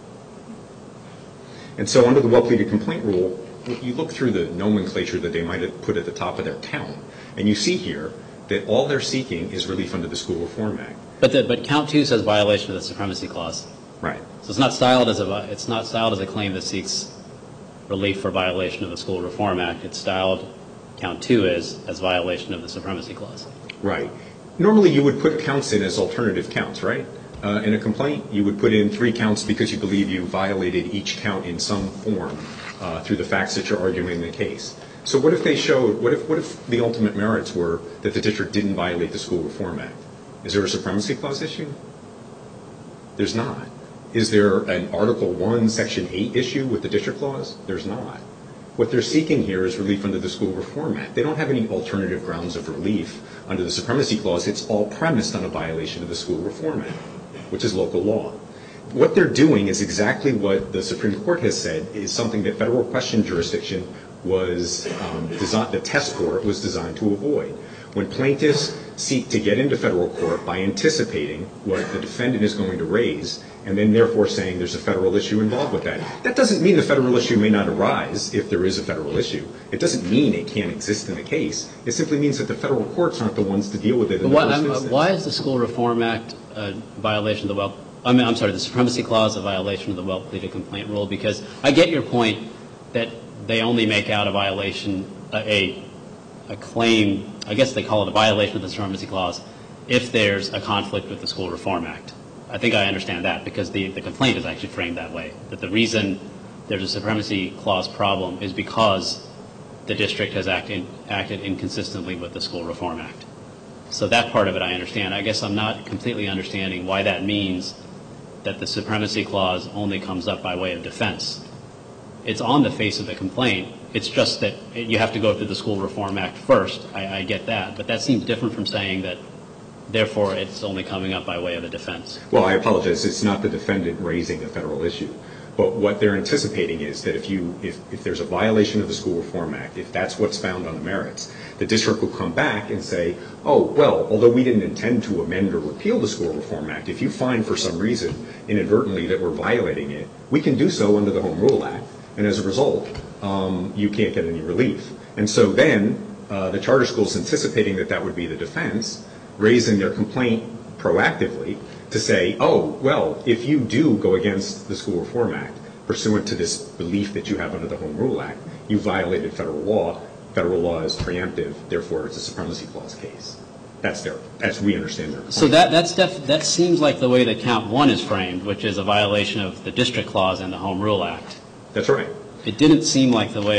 And so under the well-pleaded complaint rule, you look through the nomenclature that they might have put at the top of their count, and you see here that all they're seeking is relief under the School Reform Act. But the, but count two says violation of the Supremacy Clause. Right. So it's not styled as a it's not styled as a claim that seeks relief for violation of the School Reform Act. It's styled, count two is, as violation of the Supremacy Clause. Right. Normally you would put counts in as alternative counts, right? Uh, in a complaint, you would put in three counts because you believe you violated each count in some form uh, through the facts that you're arguing in the case. So what if they showed, what if, what if the ultimate merits were that the district didn't violate the School Reform Act? Is there a Supremacy Clause issue? There's not. Is there an Article one, Section eight issue with the district clause? There's not. What they're seeking here is relief under the School Reform Act. They don't have any alternative grounds of relief under the Supremacy Clause. It's all premised on a violation of the School Reform Act, which is local law. What they're doing is exactly what the Supreme Court has said is something that federal question jurisdiction was um, designed, the test for it was designed to avoid. When plaintiffs seek to get into federal court by anticipating what the defendant is going to raise and then therefore saying there's a federal issue involved with that. That doesn't mean the federal issue may not arise if there is a federal issue. It doesn't mean it can't exist in the case. It simply means that the federal courts aren't the ones to deal with it in the first instance. Why is the School Reform Act a violation of the well? I mean, I'm sorry, the Supremacy Clause a violation of the well-pleaded complaint rule? Because I get your point that they only make out a violation, a a claim. I guess they call it a violation of the Supremacy Clause if there's a conflict with the School Reform Act. I think I understand that because the, the complaint is actually framed that way, that the reason there's a Supremacy Clause problem is because the district has acted, acted inconsistently with the School Reform Act. So that part of it I understand. I guess I'm not completely understanding why that means that the Supremacy Clause only comes up by way of defense. It's on the face of the complaint. It's just that you have to go through the School Reform Act first. I, I get that. But that seems different from saying that therefore, it's only coming up by way of a defense. Well, I apologize. It's not the defendant raising a federal issue. But what they're anticipating is that if you, if, if there's a violation of the School Reform Act, if that's what's found on the merits, the district will come back and say, oh, well, although we didn't intend to amend or repeal the School Reform Act, if you find for some reason inadvertently that we're violating it, we can do so under the Home Rule Act. And as a result, um, you can't get any relief. And so then uh, the charter schools, anticipating that that would be the defense, raising their complaint proactively to say, oh, well, if you do go against the School Reform Act, pursuant to this belief that you have under the Home Rule Act, you violated federal law. Federal law is preemptive. Therefore, it's a Supremacy Clause case. That's their, as we understand their point. So that that's def, that seems like the way that count one is framed, which is a violation of the District Clause and the Home Rule Act. That's right. It didn't seem like the way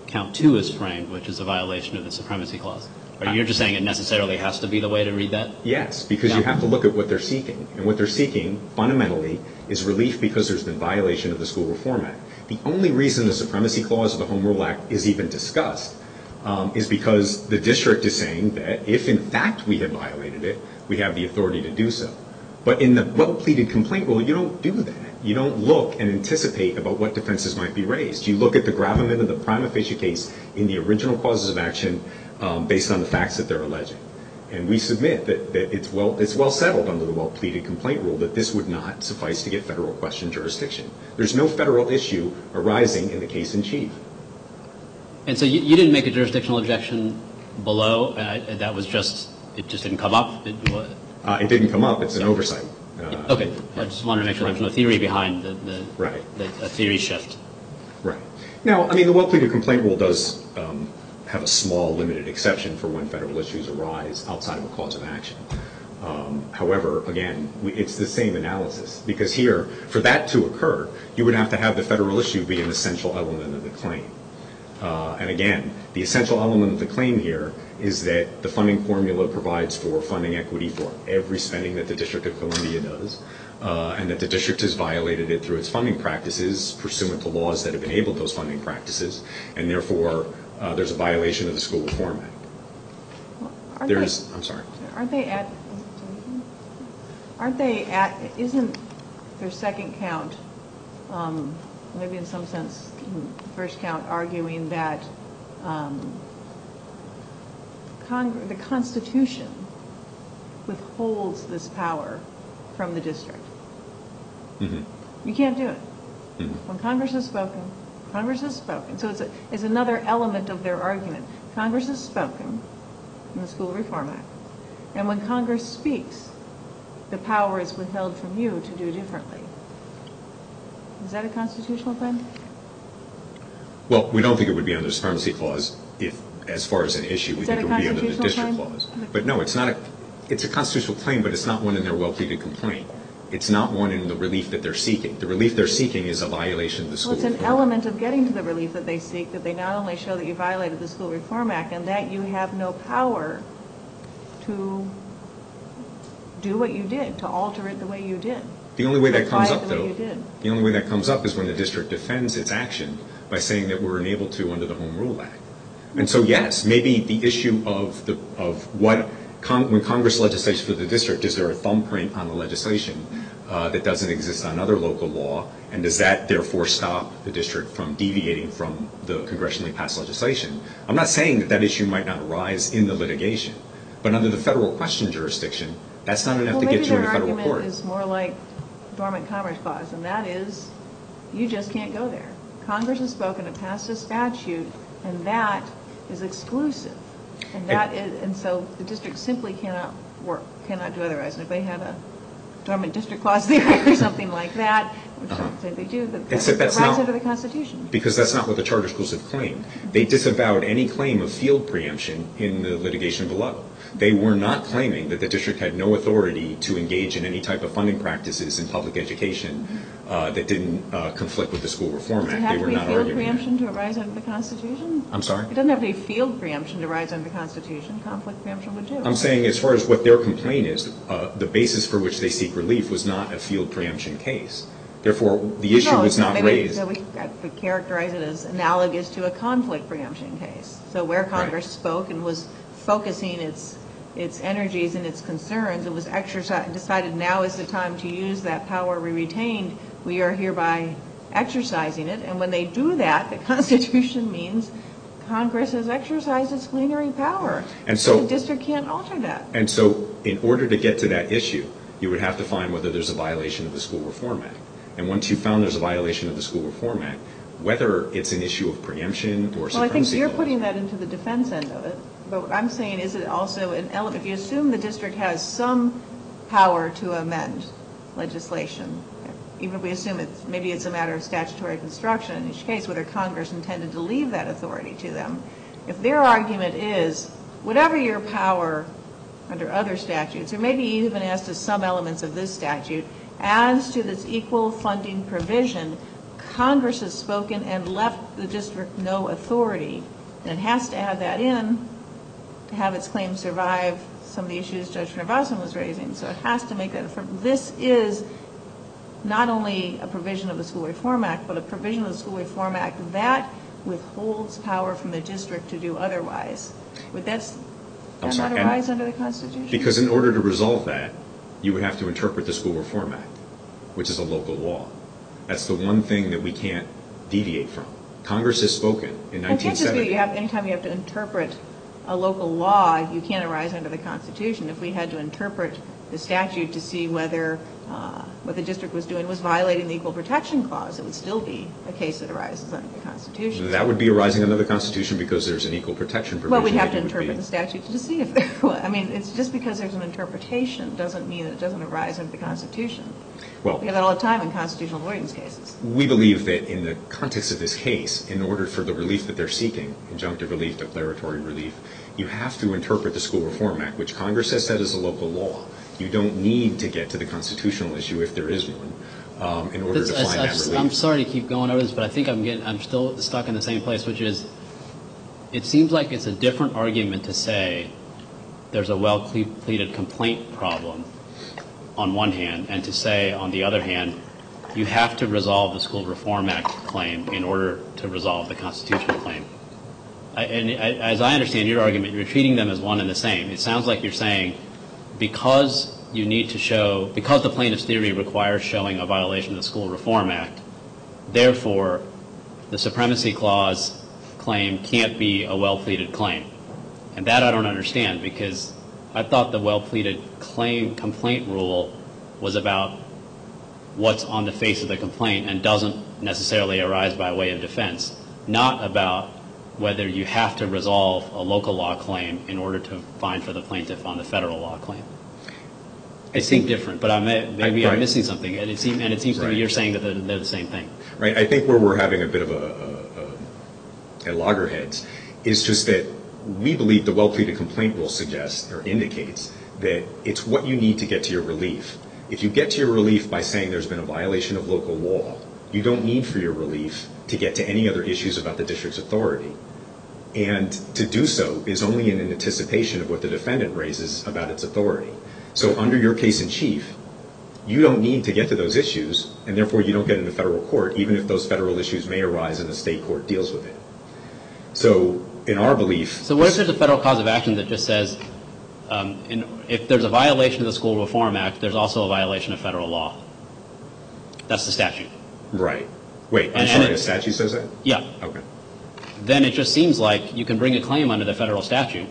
count two is framed, which is a violation of the Supremacy Clause. Or you're just saying it necessarily has to be the way to read that? Yes, because Yeah. you have to look at what they're seeking. And what they're seeking, fundamentally, is relief because there's been violation of the School Reform Act. The only reason the Supremacy Clause of the Home Rule Act is even discussed um, is because the district is saying that if, in fact, we have violated it, we have the authority to do so. But in the well-pleaded complaint rule, you don't do that. You don't look and anticipate about what defenses might be raised. You look at the gravamen of the prima facie case in the original causes of action um, based on the facts that they're alleging. And we submit that, that it's well it's well settled under the well-pleaded complaint rule that this would not suffice to get federal question jurisdiction. There's no federal issue arising in the case in chief. And so you, you didn't make a jurisdictional objection below? Uh, that was just, it just didn't come up? It, what? Uh, it didn't come up. It's an oversight. Uh, okay. I just wanted to make sure right. there was no theory behind the, the, right. the a theory shift. Right. Now, I mean, the well-pleaded complaint rule does um, have a small, limited exception for when federal issues arise outside of a cause of action. Um, however, again, we, it's the same analysis. Because here, for that to occur, you would have to have the federal issue be an essential element of the claim. Uh, and again, the essential element of the claim here is that the funding formula provides for funding equity for every spending that the District of Columbia does, uh, and that the district has violated it through its funding practices pursuant to laws that have enabled those funding practices, and therefore uh, there's a violation of the School Reform Act. Well, aren't There's, they, I'm sorry. Aren't they at, aren't they at, isn't their second count, um, maybe in some sense, first count, arguing that um, Cong- the Constitution withholds this power from the district? Mm-hmm. You can't do it. Mm-hmm. When Congress has spoken, Congress has spoken. So it's, a, it's another element of their argument. Congress has spoken in the School Reform Act. And when Congress speaks, the power is withheld from you to do differently. Is that a constitutional claim? Well, we don't think it would be under the Supremacy Clause if, as far as an issue, we Is that think a it would be under the constitutional District claim? Clause. But no, it's not a, it's a constitutional claim, but it's not one in their well-pleaded complaint. It's not one in the relief that they're seeking. The relief they're seeking is a violation of the School Well, it's an Reform Act. element of getting to the relief that they seek, that they not only show that you violated the School Reform Act and that you have no power to do what you did, to alter it the way you did. The only way that comes Apply it up, the way though, you did. the only way that comes up is when the district defends its action by saying that we're enabled to under the Home Rule Act. And so, yes, maybe the issue of the of what con- when Congress legislates for the district, is there a thumbprint on the legislation uh, that doesn't exist on other local law, and does that therefore stop the district from deviating from the congressionally passed legislation? I'm not saying that that issue might not arise in the litigation, but under the federal question jurisdiction, that's not enough Well, to get maybe you in their a federal argument court. is more like Dormant Commerce Clause, and that is you just can't go there. Congress has spoken and passed a statute, and that is exclusive. And that is, and so the district simply cannot work, cannot do otherwise. And if they have a dormant district clause there or something like that, which I don't think they do, that Except that's rights not- under the Constitution. Because that's not what the charter schools have claimed. They disavowed any claim of field preemption in the litigation below. They were not claiming that the district had no authority to engage in any type of funding practices in public education uh, that didn't uh, conflict with the School Reform Does it Act. have They to were be not field arguing that. preemption to arise under the Constitution? I'm sorry? It doesn't have to be field preemption to rise under the Constitution. Conflict preemption would do. I'm saying as far as what their complaint is, uh, the basis for which they seek relief was not a field preemption case. Therefore, the issue No, was it's not maybe, raised. So we we characterize it as analogous to a conflict preemption case. So where Congress Right. spoke and was focusing its its energies and its concerns, it was exercised, decided now is the time to use that power we retained. We are hereby exercising it. And when they do that, the Constitution means Congress has exercised its plenary power. And so- the district can't alter that. And so in order to get to that issue, you would have to find whether there's a violation of the School Reform Act. And once you found there's a violation of the School Reform Act, whether it's an issue of preemption or Well, I think supremacy you're clause- putting that into the defense end of it. But what I'm saying is it also an element, if you assume the district has some power to amend legislation, even if we assume it's, maybe it's a matter of statutory construction in each case, whether Congress intended to leave that authority to them, if their argument is, whatever your power under other statutes, or maybe even as to some elements of this statute, as to this equal funding provision, Congress has spoken and left the district no authority, then it has to add that in to have its claim survive some of the issues Judge Srinivasan was raising. So it has to make that affirmative. This is not only a provision of the School Reform Act, but a provision of the School Reform Act that withholds power from the district to do otherwise. Would that I'm not sorry, arise and- under the Constitution? Because in order to resolve that, you would have to interpret the School Reform Act, which is a local law. That's the one thing that we can't deviate from. Congress has spoken in It can't nineteen just be seventy. you have, anytime you have to interpret a local law, you can't arise under the Constitution. If we had to interpret the statute to see whether uh, what the district was doing was violating the Equal Protection Clause, it would still be a case that arises under the Constitution. That would be arising under the Constitution because there's an equal protection provision. Well, we'd have that to you would interpret be- the statute to see if there was. I mean, it's just because there's an interpretation doesn't mean that it doesn't arise under the Constitution. Well, We have that all the time in constitutional avoidance cases. we believe that in the context of this case, in order for the relief that they're seeking, injunctive relief, declaratory relief, you have to interpret the School Reform Act, which Congress has said is a local law. You don't need to get to the constitutional issue, if there is one, um, in order to That's- find I- that I- relief. I'm sorry to keep going over this, but I think I'm getting, I'm still stuck in the same place, which is, it seems like it's a different argument to say there's a well-pleaded complaint problem on one hand, and to say, on the other hand, you have to resolve the School Reform Act claim in order to resolve the constitutional claim. I, and I, as I understand your argument, you're treating them as one and the same. It sounds like you're saying because you need to show, because the plaintiff's theory requires showing a violation of the School Reform Act, therefore the Supremacy Clause claim can't be a well-pleaded claim. And that I don't understand, because I thought the well-pleaded claim complaint rule was about what's on the face of the complaint and doesn't necessarily arise by way of defense, not about whether you have to resolve a local law claim in order to find for the plaintiff on the federal law claim. It seemed different, but I may, maybe Right. I'm missing something. And it, seem, and it seems to Right. me you're saying that they're, they're the same thing. Right. I think where we're having a bit of a, a, a, a loggerheads is just that we believe the well-pleaded complaint rule suggests or indicates that it's what you need to get to your relief. If you get to your relief by saying there's been a violation of local law, you don't need for your relief to get to any other issues about the district's authority. And to do so is only in anticipation of what the defendant raises about its authority. So under your case in chief, you don't need to get to those issues, and therefore you don't get into federal court, even if those federal issues may arise and the state court deals with it. So in our belief... So what if there's a federal cause of action that just says, um, in, if there's a violation of the School Reform Act, there's also a violation of federal law? That's the statute. Right. Wait, I'm And- sorry, and it- a statute says that? Yeah. Okay. Then it just seems like you can bring a claim under the federal statute.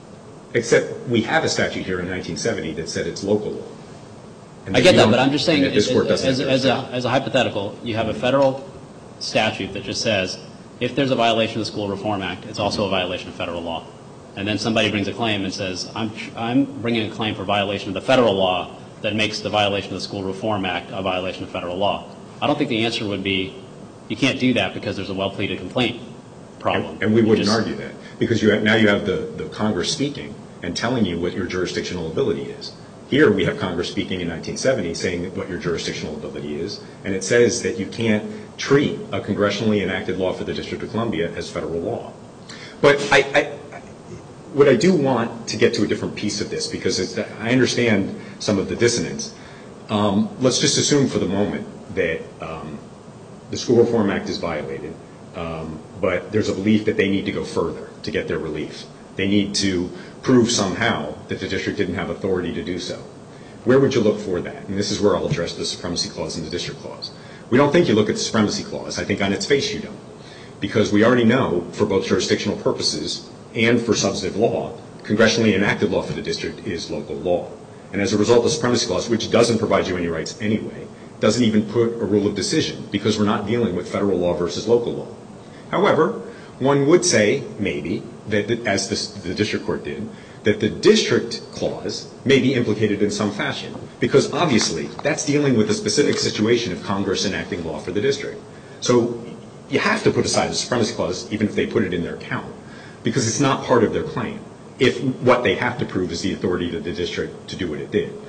Except we have a statute here in nineteen seventy that said it's local law. And I get we that, don't- but I'm just saying, and that this court as, doesn't as, have as, a, jurisdiction. as a hypothetical, you have a federal statute that just says, if there's a violation of the School Reform Act, it's also a violation of federal law. And then somebody brings a claim and says, I'm, I'm bringing a claim for violation of the federal law that makes the violation of the School Reform Act a violation of federal law. I don't think the answer would be, you can't do that because there's a well-pleaded complaint problem. And, and we You wouldn't just- argue that, because you have, now you have the, the Congress speaking and telling you what your jurisdictional ability is. Here we have Congress speaking in nineteen seventy saying what your jurisdictional ability is, and it says that you can't treat a congressionally enacted law for the District of Columbia as federal law. But I, I, what I do want to get to a different piece of this, because it's, I understand some of the dissonance. Um, let's just assume for the moment that um, the School Reform Act is violated, um, but there's a belief that they need to go further to get their relief. They need to prove somehow that the district didn't have authority to do so. Where would you look for that? And this is where I'll address the Supremacy Clause and the District Clause. We don't think you look at the Supremacy Clause. I think on its face you don't. Because we already know, for both jurisdictional purposes and for substantive law, congressionally enacted law for the district is local law. And as a result, the Supremacy Clause, which doesn't provide you any rights anyway, doesn't even put a rule of decision, because we're not dealing with federal law versus local law. However, one would say, maybe, that, that as this, the district court did, that the district clause may be implicated in some fashion, because obviously that's dealing with a specific situation of Congress enacting law for the district. So you have to put aside the Supremacy Clause, even if they put it in their count, because it's not part of their claim, if what they have to prove is the authority of the district to do what it did.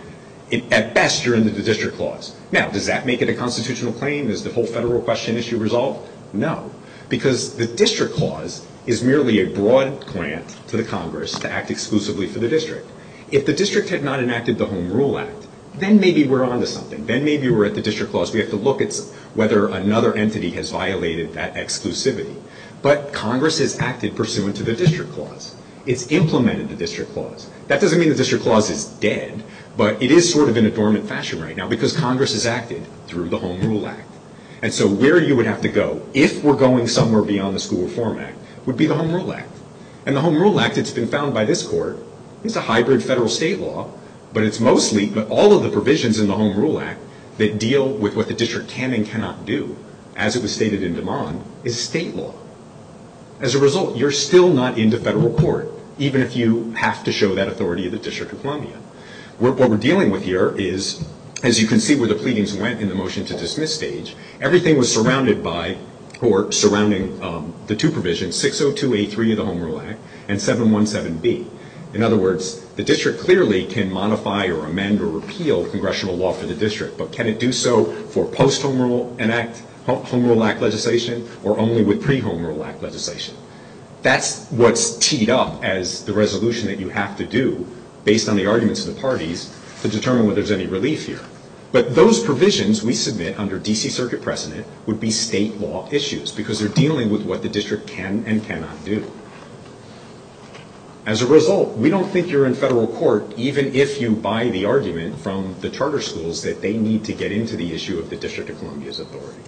it, at best, you're into the district clause. Now, does that make it a constitutional claim? Is the whole federal question issue resolved? No, because the district clause is merely a broad grant to the Congress to act exclusively for the district. If the district had not enacted the Home Rule Act, then maybe we're onto something. Then maybe we're at the district clause. We have to look at whether another entity has violated that exclusivity. But Congress has acted pursuant to the district clause. It's implemented the district clause. That doesn't mean the district clause is dead, but it is sort of in a dormant fashion right now because Congress has acted through the Home Rule Act. And so where you would have to go, if we're going somewhere beyond the School Reform Act, would be the Home Rule Act. And the Home Rule Act, it's been found by this court, is a hybrid federal-state law, but it's mostly, but all of the provisions in the Home Rule Act that deal with what the district can and cannot do, as it was stated in Damon, is state law. As a result, you're still not into federal court, even if you have to show that authority of the District of Columbia. We're, what we're dealing with here is, as you can see where the pleadings went in the motion to dismiss stage, everything was surrounded by, or surrounding um, the two provisions, six oh two A three of the Home Rule Act and seven seventeen B. In other words, the district clearly can modify or amend or repeal congressional law for the district, but can it do so for post-Home Rule Act, Home Rule Act legislation or only with pre-Home Rule Act legislation? That's what's teed up as the resolution that you have to do based on the arguments of the parties to determine whether there's any relief here. But those provisions we submit under D C Circuit precedent would be state law issues because they're dealing with what the district can and cannot do. As a result, we don't think you're in federal court even if you buy the argument from the charter schools that they need to get into the issue of the District of Columbia's authority.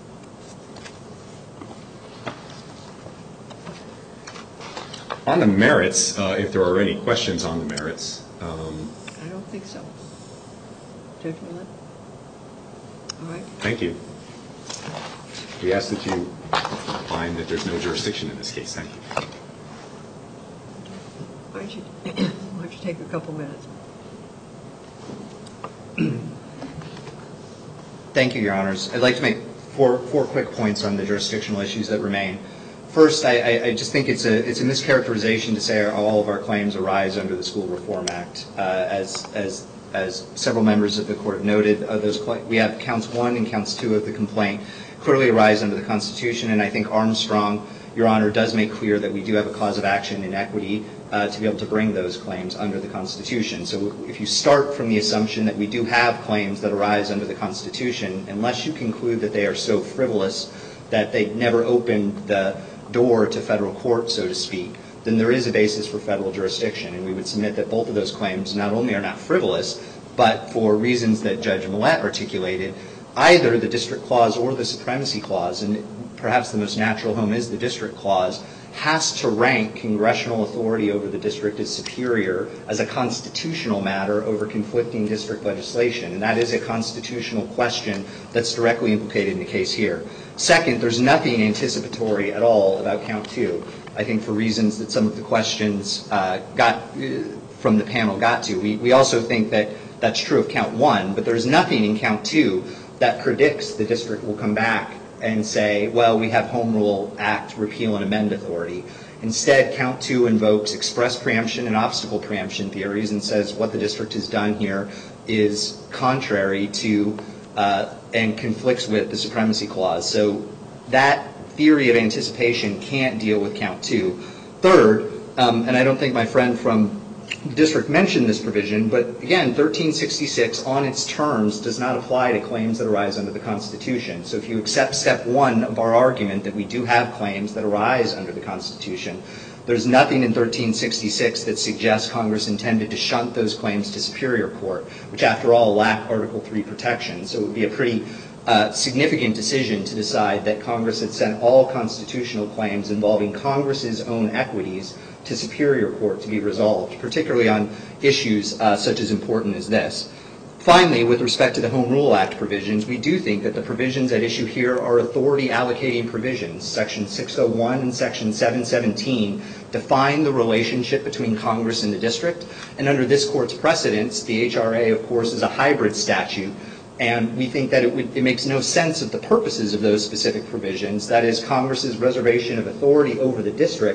On the merits, uh, if there are any questions on the merits. Um, I don't think so. Judge Millett? All right. Thank you. We ask that you find that there's no jurisdiction in this case. Thank you. Why don't you, why don't you take a couple minutes? Thank you, Your Honors. I'd like to make four, four quick points on the jurisdictional issues that remain. First, I, I, I just think it's a, it's a mischaracterization to say all of our claims arise under the School Reform Act. Uh, as, as, as several members of the Court noted, uh, those we have counts one and counts two of the complaint clearly arise under the Constitution, and I think Armstrong, Your Honor, does make clear that we do have a cause of action in equity uh, to be able to bring those claims under the Constitution. So if you start from the assumption that we do have claims that arise under the Constitution, unless you conclude that they are so frivolous that they never opened the door to federal court, so to speak, then there is a basis for federal jurisdiction. And we would submit that both of those claims not only are not frivolous, but for reasons that Judge Millett articulated, either the District Clause or the Supremacy Clause, and perhaps the most natural home is the District Clause, has to rank congressional authority over the district as superior as a constitutional matter over conflicting district legislation. And that is a constitutional question that's directly implicated in the case here. Second, there's nothing anticipatory at all about count two. I think for reasons that some of the questions uh, got uh, from the panel got to. We, we also think that that's true of count one, but there's nothing in count two that predicts the district will come back and say, well, we have Home Rule Act repeal and amend authority. Instead, count two invokes express preemption and obstacle preemption theories and says what the district has done here is contrary to uh, and conflicts with the Supremacy Clause. So that theory of anticipation can't deal with count two. Third, um, and I don't think my friend from the district mentioned this provision, but again, thirteen sixty-six on its terms does not apply to claims that arise under the Constitution. So if you accept step one of our argument that we do have claims that arise under the Constitution, there's nothing in thirteen sixty-six that suggests Congress intended to shunt those claims to Superior Court, which after all lack Article three protection. So it would be a pretty uh, significant decision to decide that Congress had sent all constitutional claims involving Congress's own equities to Superior Court to be resolved, particularly on issues uh, such as important as this. Finally, with respect to the Home Rule Act provisions, we do think that the provisions at issue here are authority allocating provisions. Section six oh one and Section seven seventeen define the relationship between Congress and the district, and under this Court's precedents, the H R A, of course, is a hybrid statute, and we think that it, would, it makes no sense of the purposes of those specific provisions, that is, Congress's reservation of authority over the district,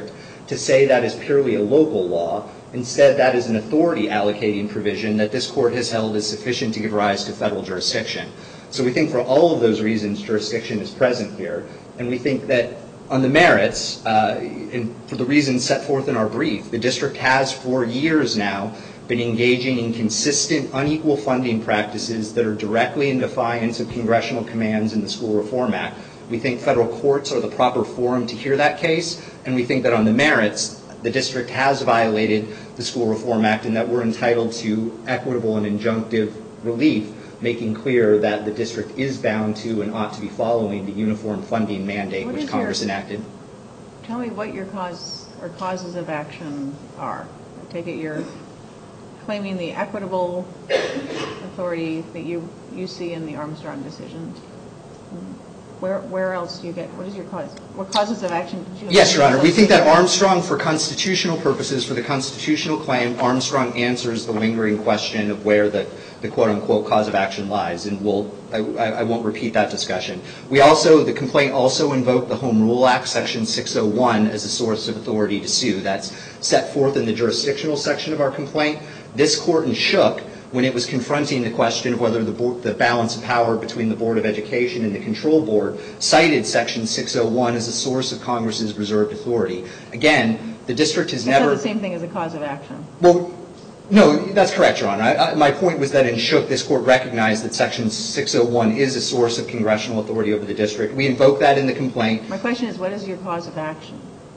to say that is purely a local law. Instead, that is an authority allocating provision that this court has held is sufficient to give rise to federal jurisdiction. So we think for all of those reasons, jurisdiction is present here. And we think that on the merits, uh, and for the reasons set forth in our brief, the district has for years now been engaging in consistent, unequal funding practices that are directly in defiance of congressional commands in the School Reform Act. We think federal courts are the proper forum to hear that case, and we think that on the merits, the district has violated the School Reform Act and that we're entitled to equitable and injunctive relief, making clear that the district is bound to and ought to be following the uniform funding mandate What which is Congress your- enacted. Tell me what your cause or causes of action are. I take it you're claiming the equitable authority that you, you see in the Armstrong decision. Where, where else do you get, what is your cause? What causes of action did you have? Yes, Your Honor. We think that Armstrong, for constitutional purposes, for the constitutional claim, Armstrong answers the lingering question of where the, the quote-unquote cause of action lies, and we'll, I, I won't repeat that discussion. We also, the complaint also invoked the Home Rule Act, Section six oh one, as a source of authority to sue. That's set forth in the jurisdictional section of our complaint. This court in Shook, when it was confronting the question of whether the, board, the balance of power between the Board of Education and the Control Board, cited Section six oh one as a source of Congress's reserved authority. Again, the district has That's never... not the same thing as a cause of action. Well, no, that's correct, Your Honor. I, I, my point was that in Shook, this court recognized that Section six oh one is a source of congressional authority over the district. We invoke that in the complaint. My question is, what is your cause of action?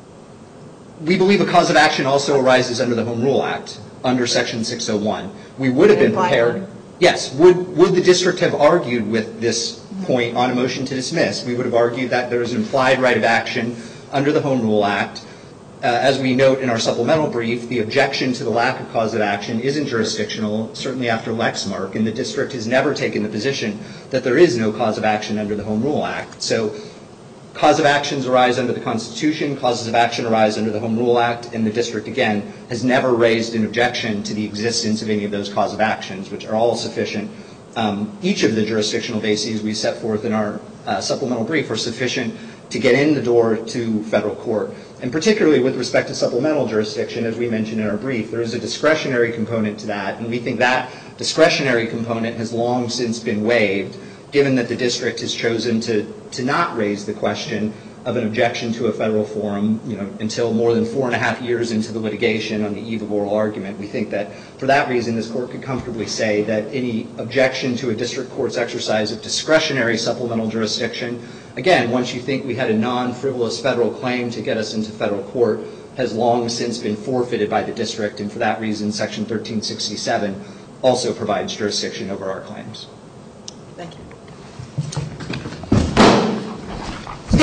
We believe a cause of action also arises under the Home Rule Act, under Section six oh one. We would have been prepared. Yes. Would, would the district have argued with this point on a motion to dismiss? We would have argued that there is an implied right of action under the Home Rule Act. Uh, as we note in our supplemental brief, the objection to the lack of cause of action isn't jurisdictional, certainly after Lexmark, and the district has never taken the position that there is no cause of action under the Home Rule Act. So cause of actions arise under the Constitution, causes of action arise under the Home Rule Act, and the district, again, has never raised an objection to the existence of any of those cause of actions, which are all sufficient. Um, each of the jurisdictional bases we set forth in our uh, supplemental brief are sufficient to get in the door to federal court. And particularly with respect to supplemental jurisdiction, as we mentioned in our brief, there is a discretionary component to that, and we think that discretionary component has long since been waived, given that the district has chosen to, to not raise the question of an objection to a federal forum, you know, until more than four and a half years into the litigation on the eve of oral argument. We think that for that reason, this court could comfortably say that any objection to a district court's exercise of discretionary supplemental jurisdiction, again, once you think we had a non-frivolous federal claim to get us into federal court, has long since been forfeited by the district, and for that reason, Section thirteen sixty-seven also provides jurisdiction over our claims. Thank you.